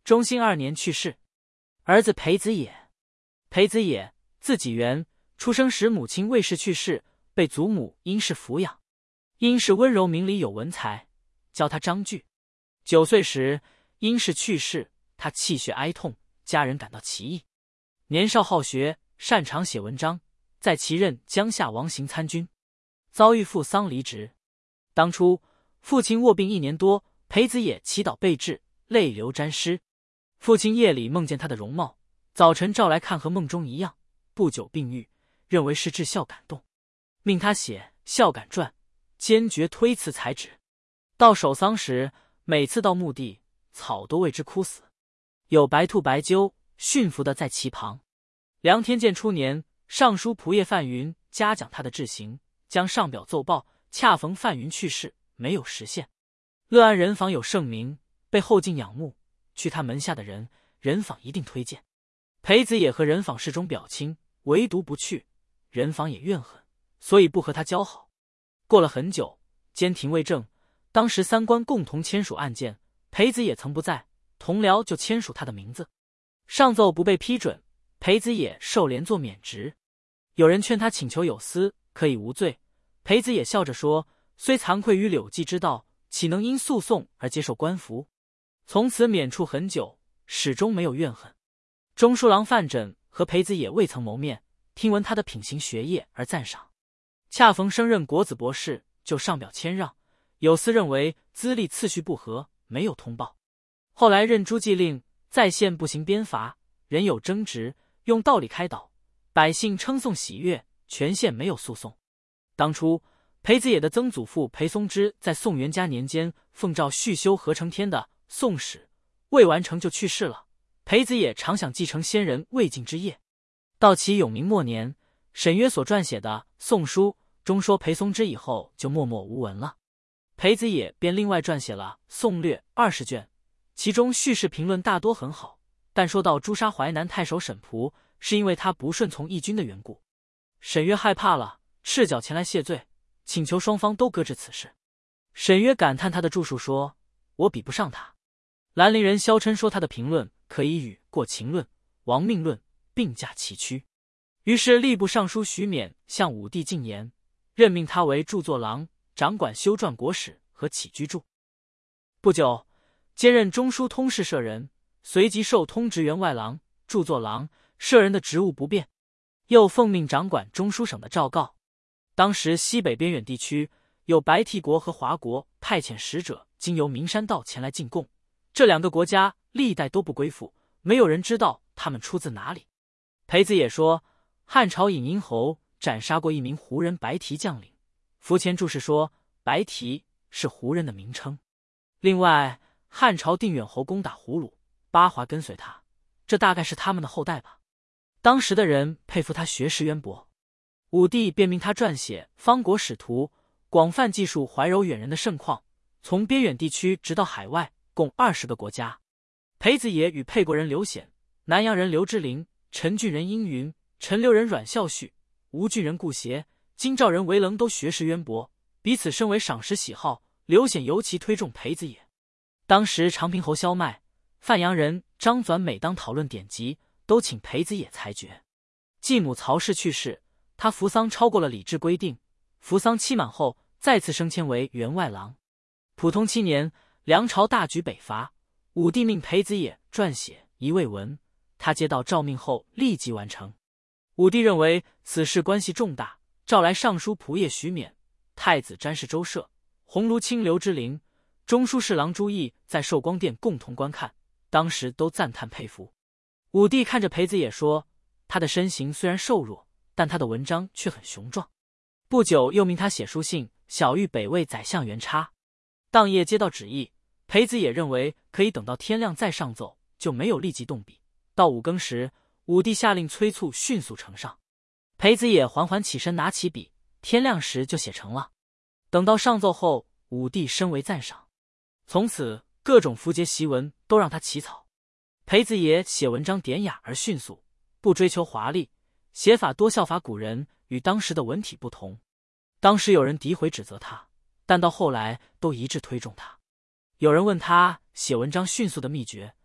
中兴2年去世。儿子裴子野。裴子野，字己元，出生时母亲魏氏去世，被祖母殷氏抚养。殷氏温柔明理有文才，教他章句。9岁时，殷氏去世，他气血哀痛，家人感到奇异。年少好学，擅长写文章，在其任江夏王行参军，遭遇父丧离职。当初父亲卧病1年多，裴子野祈祷备至，泪流沾湿。父亲夜里梦见他的容貌，早晨召来看和梦中一样，不久病愈，认为是至孝感动，命他写《孝感传》，坚决推辞才止。到守丧时，每次到墓地，草都为之枯死，有白兔白鸠驯服的在其旁。梁天监初年，尚书仆射范云嘉奖他的志行，将上表奏报，恰逢范云去世，没有实现。乐安人坊有盛名，被后晋仰慕，去他门下的人，人坊一定推荐。裴子野和人坊世中表亲，唯独不去，人坊也怨恨，所以不和他交好。过了很久，监庭未正，当时3官共同签署案件，裴子野曾不在，同僚就签署他的名字。上奏不被批准，裴子野受连坐免职。有人劝他请求有司，可以无罪。裴子野笑着说：“虽惭愧于柳记之道，岂能因诉讼而接受官服？”从此免处很久，始终没有怨恨。中书郎范缜和裴子野未曾谋面，听闻他的品行学业而赞赏。恰逢升任国子博士，就上表谦让。有司认为资历次序不合，没有通报。后来任诸暨令，在县不行鞭罚，人有争执，用道理开导，百姓称颂喜悦，全县没有诉讼。当初裴子野的曾祖父裴松之在宋元嘉年间奉诏续修合成天的《宋史》，未完成就去世了。裴子野常想继承先人未尽之业。到其永明末年，沈约所撰写的《宋书》中说裴松之以后就默默无闻了。裴子野便另外撰写了《宋略》20卷，其中叙事评论大多很好，但说到诛杀淮南太守沈仆，是因为他不顺从义军的缘故。沈约害怕了，赤脚前来谢罪，请求双方都搁置此事。沈约感叹他的著述说：“我比不上他。”兰陵人萧琛说他的评论可以与《过秦论》《亡命论》并驾齐驱。于是吏部尚书徐勉向武帝进言，任命他为著作郎，掌管修撰国史和起居注。不久，兼任中书通事舍人，随即授通直员外郎、著作郎、舍人的职务不变，又奉命掌管中书省的诏告。当时西北边远地区有白提国和华国派遣使者经由名山道前来进贡，这2个国家历代都不归附，没有人知道他们出自哪里。裴子野说，汉朝尹殷侯斩杀过一名胡人白提将领，符前注释说白提是胡人的名称。另外，汉朝定远侯攻打胡虏，巴华跟随他，这大概是他们的后代吧。当时的人佩服他学识渊博，武帝便命他撰写《方国史图》，广泛记述怀柔远人的盛况，从边远地区直到海外，共20个国家。裴子野与沛国人刘显、南阳人刘之陵、陈郡人殷云、陈留人阮孝绪、吴郡人顾协、京兆人韦棱都学识渊博，彼此身为赏识喜好。刘显尤其推重裴子野。当时长平侯萧迈、范阳人张纂每当讨论典籍，都请裴子野裁决。继母曹氏去世，他服丧超过了礼制规定，服丧期满后再次升迁为员外郎。普通7年，梁朝大举北伐，武帝命裴子野撰写《遗卫文》，他接到诏命后立即完成。武帝认为此事关系重大，召来尚书仆射徐勉、太子詹事周摄、鸿胪卿刘之陵、中书侍郎朱毅在寿光殿共同观看，当时都赞叹佩服。武帝看着裴子野说，他的身形虽然瘦弱，但他的文章却很雄壮。不久又命他写书信晓谕北魏宰相元叉。当夜接到旨意，裴子野认为可以等到天亮再上奏，就没有立即动笔。到5更时，武帝下令催促迅速呈上。裴子野缓缓起身拿起笔，天亮时就写成了。等到上奏后，武帝深为赞赏，从此各种符节檄文都让他起草。裴子野写文章典雅而迅速，不追求华丽，写法多效法古人，与当时的文体不同。当时有人诋毁指责他，但到后来都一致推重他。有人问他写文章迅速的秘诀，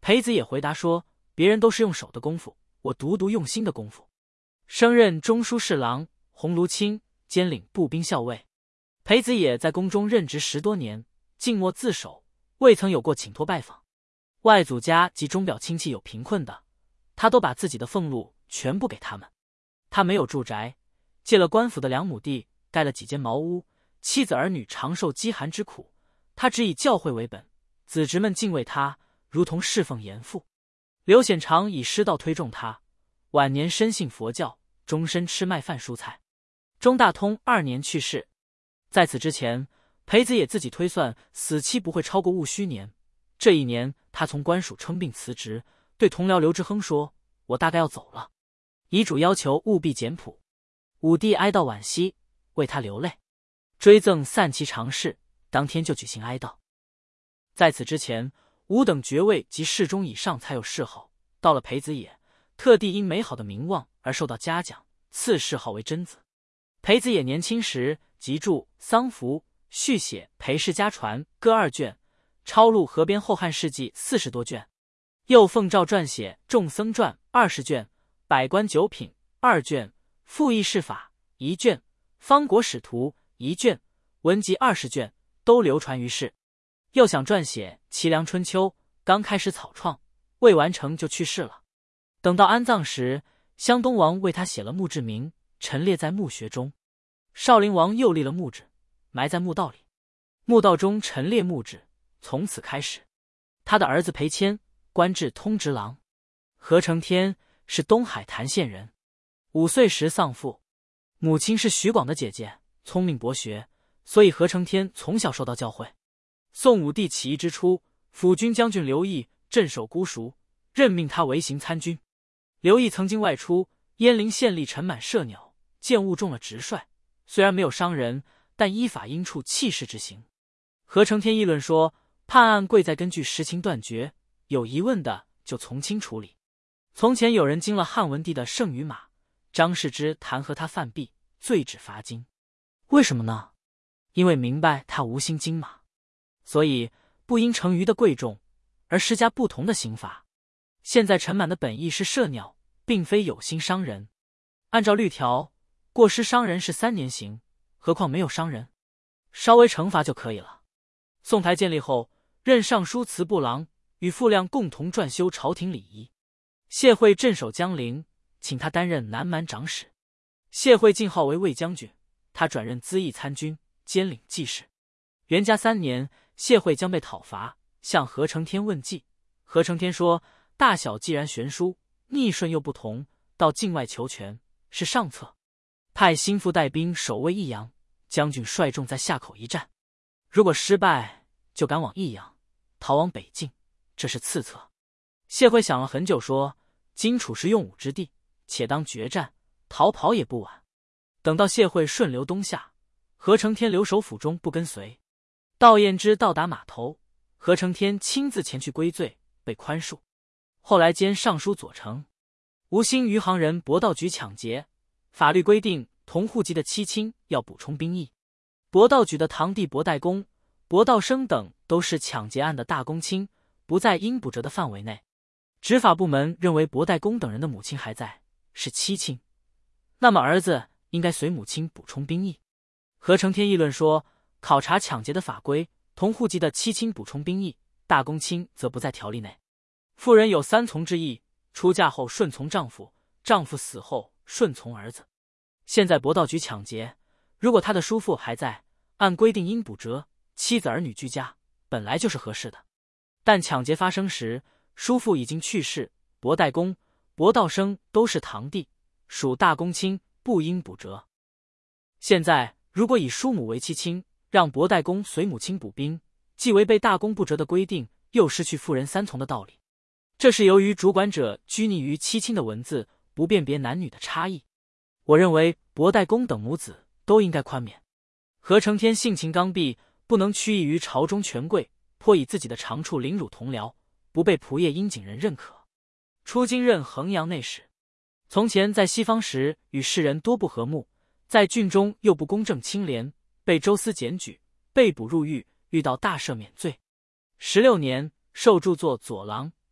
裴子也回答说：“别人都是用手的功夫，我独独用心的功夫。”升任中书侍郎、鸿胪卿，兼领步兵校尉。裴子也在宫中任职10多年，静默自守，未曾有过请托拜访。外祖家及钟表亲戚有贫困的，他都把自己的俸禄全部给他们。他没有住宅，借了官府的2亩地，盖了几间茅屋，妻子儿女常受饥寒之苦。他只以教诲为本，子侄们敬畏他，如同侍奉严父。刘显常以师道推重他，晚年深信佛教，终身吃麦饭蔬菜。钟大通2年去世。在此之前，裴子也自己推算死期不会超过戊戌年。这一年，他从官署称病辞职，对同僚刘之亨说：“我大概要走了，遗嘱要求务必简朴。”武帝哀悼惋惜，为他流泪，追赠散骑常侍，当天就举行哀悼。在此之前，5等爵位及侍中以上才有谥号，到了裴子也，特地因美好的名望而受到嘉奖，赐谥号为真子。裴子也年轻时即著《丧服》，续写《裴氏家传》各2卷，抄录《河边后汉事迹》40多卷，又奉诏撰写《众僧传》20卷，《百官九品》2卷，《复议事法》1卷，《方国使徒》1卷，文集20卷，都流传于世。又想撰写《齐梁春秋》，刚开始草创，未完成就去世了。等到安葬时，湘东王为他写了墓志铭，陈列在墓穴中。少陵王又立了墓志，埋在墓道里。墓道中陈列墓志，从此开始。他的儿子裴谦官至通直郎。何承天是东海潭县人，5岁时丧父，母亲是徐广的姐姐，聪明博学，所以何承天从小受到教诲。宋武帝起义之初，辅军将军刘毅镇守姑孰，任命他为行参军。刘毅曾经外出，鄢陵县吏陈满射鸟，见误中了直率，虽然没有伤人，但依法应处弃市之刑。何承天议论说，判案贵在根据实情断决，有疑问的就从轻处理。从前有人惊了汉文帝的圣与马，张世之弹劾他犯弊，罪止罚金。为什么呢？因为明白他无心惊马，所以不因成鱼的贵重而施加不同的刑罚。现在陈满的本意是射鸟，并非有心伤人。按照律条，过失伤人是3年刑，何况没有伤人，稍微惩罚就可以了。宋台建立后，任尚书祠部郎，与傅亮共同撰修朝廷礼仪。谢惠镇守江陵，请他担任南蛮长史。谢惠进号为卫将军，他转任资议参军，兼领记事。元嘉3年，谢惠将被讨伐，向何承天问计。何承天说，大小既然悬殊，逆顺又不同，到境外求全是上策。派心腹带兵守卫益阳，将军率众在夏口一战，如果失败，就赶往益阳，逃往北境，这是次策。谢惠想了很久，说：荆楚是用武之地，且当决战，逃跑也不晚。等到谢惠顺流东下，何承天留守府中不跟随。道彦之到达码头，何承天亲自前去归罪，被宽恕。后来兼尚书左丞。吴兴余杭人博道举抢劫，法律规定同户籍的妻亲要补充兵役。博道举的堂弟博代公、博道生等都是抢劫案的大公卿，不在应补折的范围内。执法部门认为博代公等人的母亲还在，是妻亲，那么儿子应该随母亲补充兵役。何承天议论说，考察抢劫的法规，同户籍的妻亲补充兵役，大公卿则不在条例内。妇人有3从之意，出嫁后顺从丈夫，丈夫死后顺从儿子。现在博道局抢劫，如果他的叔父还在，按规定应补折，妻子儿女居家，本来就是合适的。但抢劫发生时，叔父已经去世，博代公、博道生都是堂弟，属大公卿，不应补折。现在如果以叔母为妻亲，让博代公随母亲补兵，既违背大公不折的规定，又失去妇人3从的道理。这是由于主管者拘泥于妻亲的文字，不辨别男女的差异。我认为博代公等母子都应该宽免。何承天性情刚愎，不能屈意于朝中权贵，颇以自己的长处凌辱同僚，不被仆射殷景人认可。出京任衡阳内史，从前在西方时与世人多不和睦，在郡中又不公正清廉，被州司检举，被捕入狱，遇到大赦免罪。16年受著作左郎，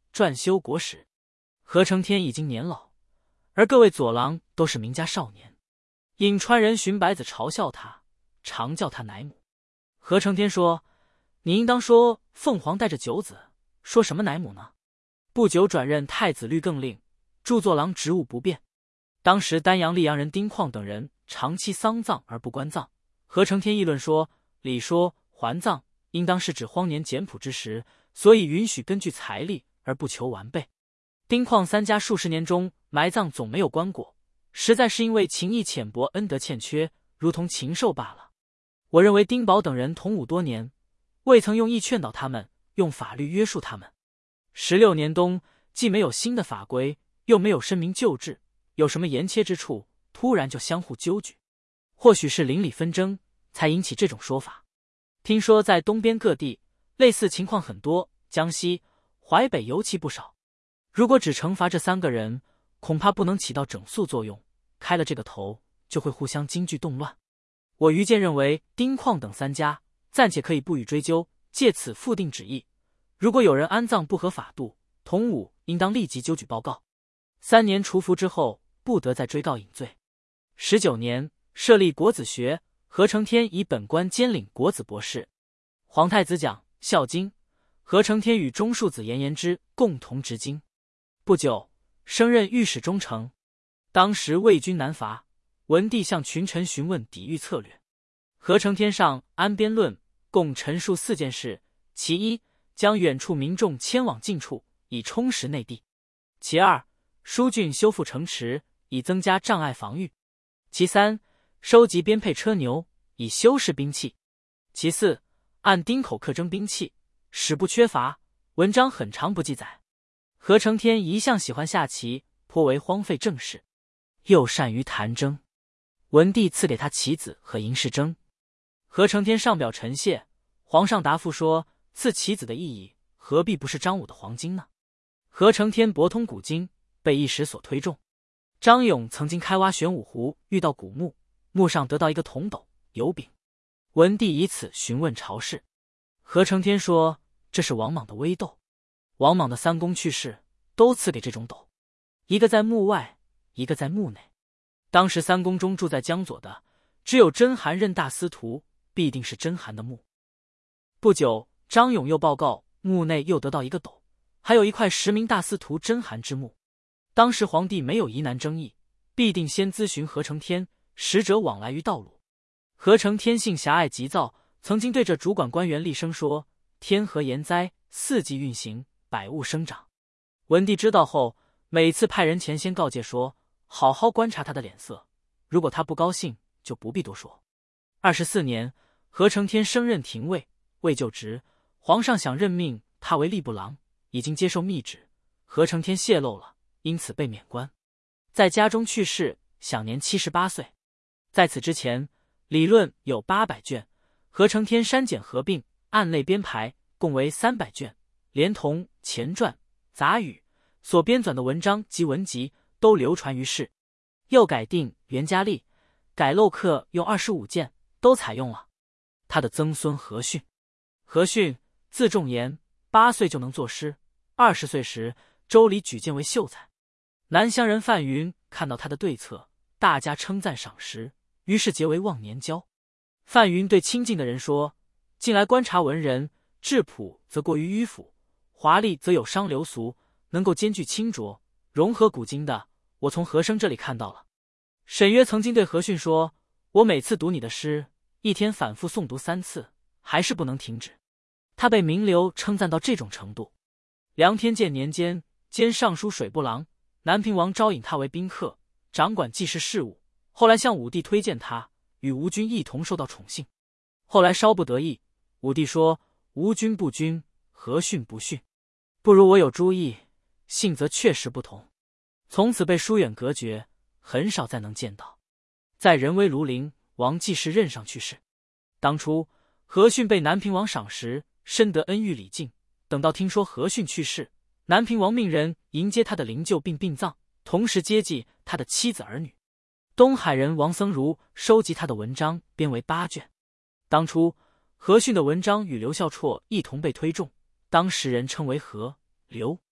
撰修国史。何承天已经年老，而各位佐郎都是名家少年。颍川人荀白子嘲笑他，常叫他乃母。何承天说：“你应当说凤凰带着九子，说什么乃母呢？”不久转任太子律更令，著作郎职务不变。当时丹阳溧阳人丁况等人长期丧葬而不关葬，何承天议论说，礼说还葬应当是指荒年简朴之时，所以允许根据财力而不求完备。丁况三家数十年中埋葬总没有棺椁，实在是因为情义浅薄，恩德欠缺，如同禽兽罢了。我认为丁宝等人同武多年，未曾用义劝导他们，用法律约束他们。16年冬，既没有新的法规，又没有申明旧制，有什么严切之处，突然就相互纠举，或许是邻里纷争，才引起这种说法。听说在东边各地类似情况很多，江西、淮北尤其不少。如果只惩罚这3个人，恐怕不能起到整肃作用，开了这个头，就会互相惊惧动乱。我愚见认为丁况等3家暂且可以不予追究，借此复定旨意。如果有人安葬不合法度，同武应当立即纠举报告。3年除服之后，不得再追告引罪。19年，设立国子学，何承天以本官兼领国子博士。皇太子讲《孝经》，何承天与中庶子严言之共同执经。不久，升任御史中丞。当时魏军南伐，文帝向群臣询问抵御策略。何承天上《安边论》，共陈述4件事：其一，将远处民众迁往近处，以充实内地；其二，疏浚修复城池，以增加障碍防御；其三，收集编配车牛，以修饰兵器；其四，按丁口课征兵器，使不缺乏。文章很长不记载。何承天一向喜欢下棋，颇为荒废政事，又善于弹筝。文帝赐给他棋子和银饰筝。何承天上表陈谢，皇上答复说，赐棋子的意义，何必不是张武的黄金呢？何承天博通古今，被一时所推重。张勇曾经开挖玄武湖，遇到古墓，墓上得到一个铜斗，有柄。文帝以此询问朝事。何承天说，这是王莽的微斗。王莽的3公去世，都赐给这种斗，一个在墓外，一个在墓内。当时3公中住在江左的，只有甄邯任大司徒，必定是甄邯的墓。不久，张勇又报告，墓内又得到一个斗，还有一块实名大司徒甄邯之墓。当时皇帝没有疑难争议，必定先咨询何承天，使者往来于道路。何承天性狭隘急躁，曾经对着主管官员厉声说，天和炎灾，4季运行，百物生长。文帝知道后，每次派人前先告诫说，好好观察他的脸色，如果他不高兴，就不必多说。24年，何承天升任廷尉，未就职，皇上想任命他为吏部郎，已经接受密旨，何承天泄露了，因此被免官。在家中去世，享年78岁。在此之前，理论有800卷，何承天删减合并，按类编排，共为300卷，连同前传、杂语所编纂的文章及文集都流传于世。又改定袁嘉历，改漏课用25件，都采用了。他的曾孙何训，何训字仲言，8岁就能作诗，20岁时周礼举荐为秀才。南乡人范云看到他的对策，大加称赞赏识，于是结为忘年交。范云对亲近的人说，近来观察文人，质朴则过于迂腐，华丽则有伤流俗，能够兼具清浊，融合古今的，我从何生这里看到了。沈约曾经对何训说，我每次读你的诗，一天反复诵读3次，还是不能停止。他被名流称赞到这种程度。梁天监年间，兼尚书水部郎，南平王招引他为宾客，掌管记事事务，后来向武帝推荐他，与吴军一同受到宠幸。后来稍不得意，武帝说，吴军不均，何训不训，不如我有诸意，性则确实不同。从此被疏远隔绝，很少再能见到。在仁威庐陵，王继世任上去世。当初何训被南平王赏识，深得恩遇礼敬。等到听说何训去世，南平王命人迎接他的灵柩并殡葬，同时接济他的妻子儿女。东海人王僧孺收集他的文章，编为8卷。当初何训的文章与刘孝绰一同被推重，当时人称为何刘。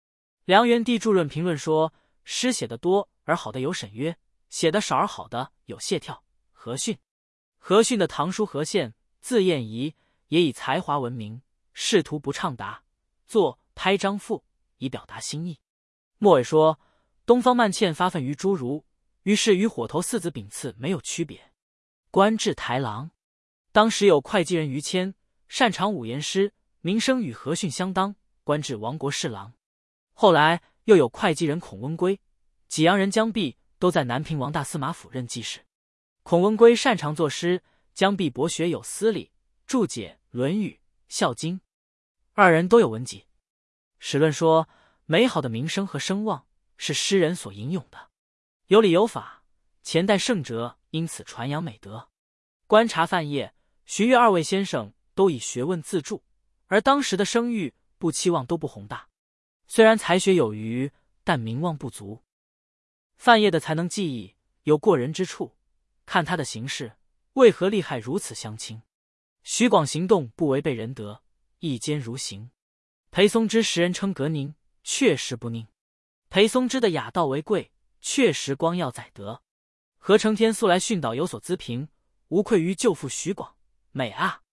梁元帝注润评论说：诗写得多而好的有沈约，写得少而好的有谢眺、何逊。何逊的堂叔何宪，字彦仪，也以才华闻名，仕途不畅达，作《拍张赋》以表达心意。末尾说：东方曼茜发愤于诸儒，于是与火头四子秉赐没有区别。官至台郎。当时有会稽人于谦，擅长五言诗，名声与何逊相当，官至王国侍郎。后来又有会稽人孔温圭、济阳人姜弼，都在南平王大司马府任记事。孔温圭擅长作诗，姜弼博学有思理，注解《论语》《孝经》，二人都有文集。史论说，美好的名声和声望是诗人所吟咏的，有理有法，前代圣哲因此传扬美德。观察范晔、荀悦二位先生都以学问自著，而当时的声誉不期望都不宏大，虽然才学有余，但名望不足。范晔的才能技艺有过人之处，看他的行事为何厉害如此相倾。徐广行动不违背仁德，一坚如行。裴松之时人称格宁，确实不宁。裴松之的雅道为贵，确实光耀载德。何承天素来训导有所资评，无愧于舅父徐广，美啊！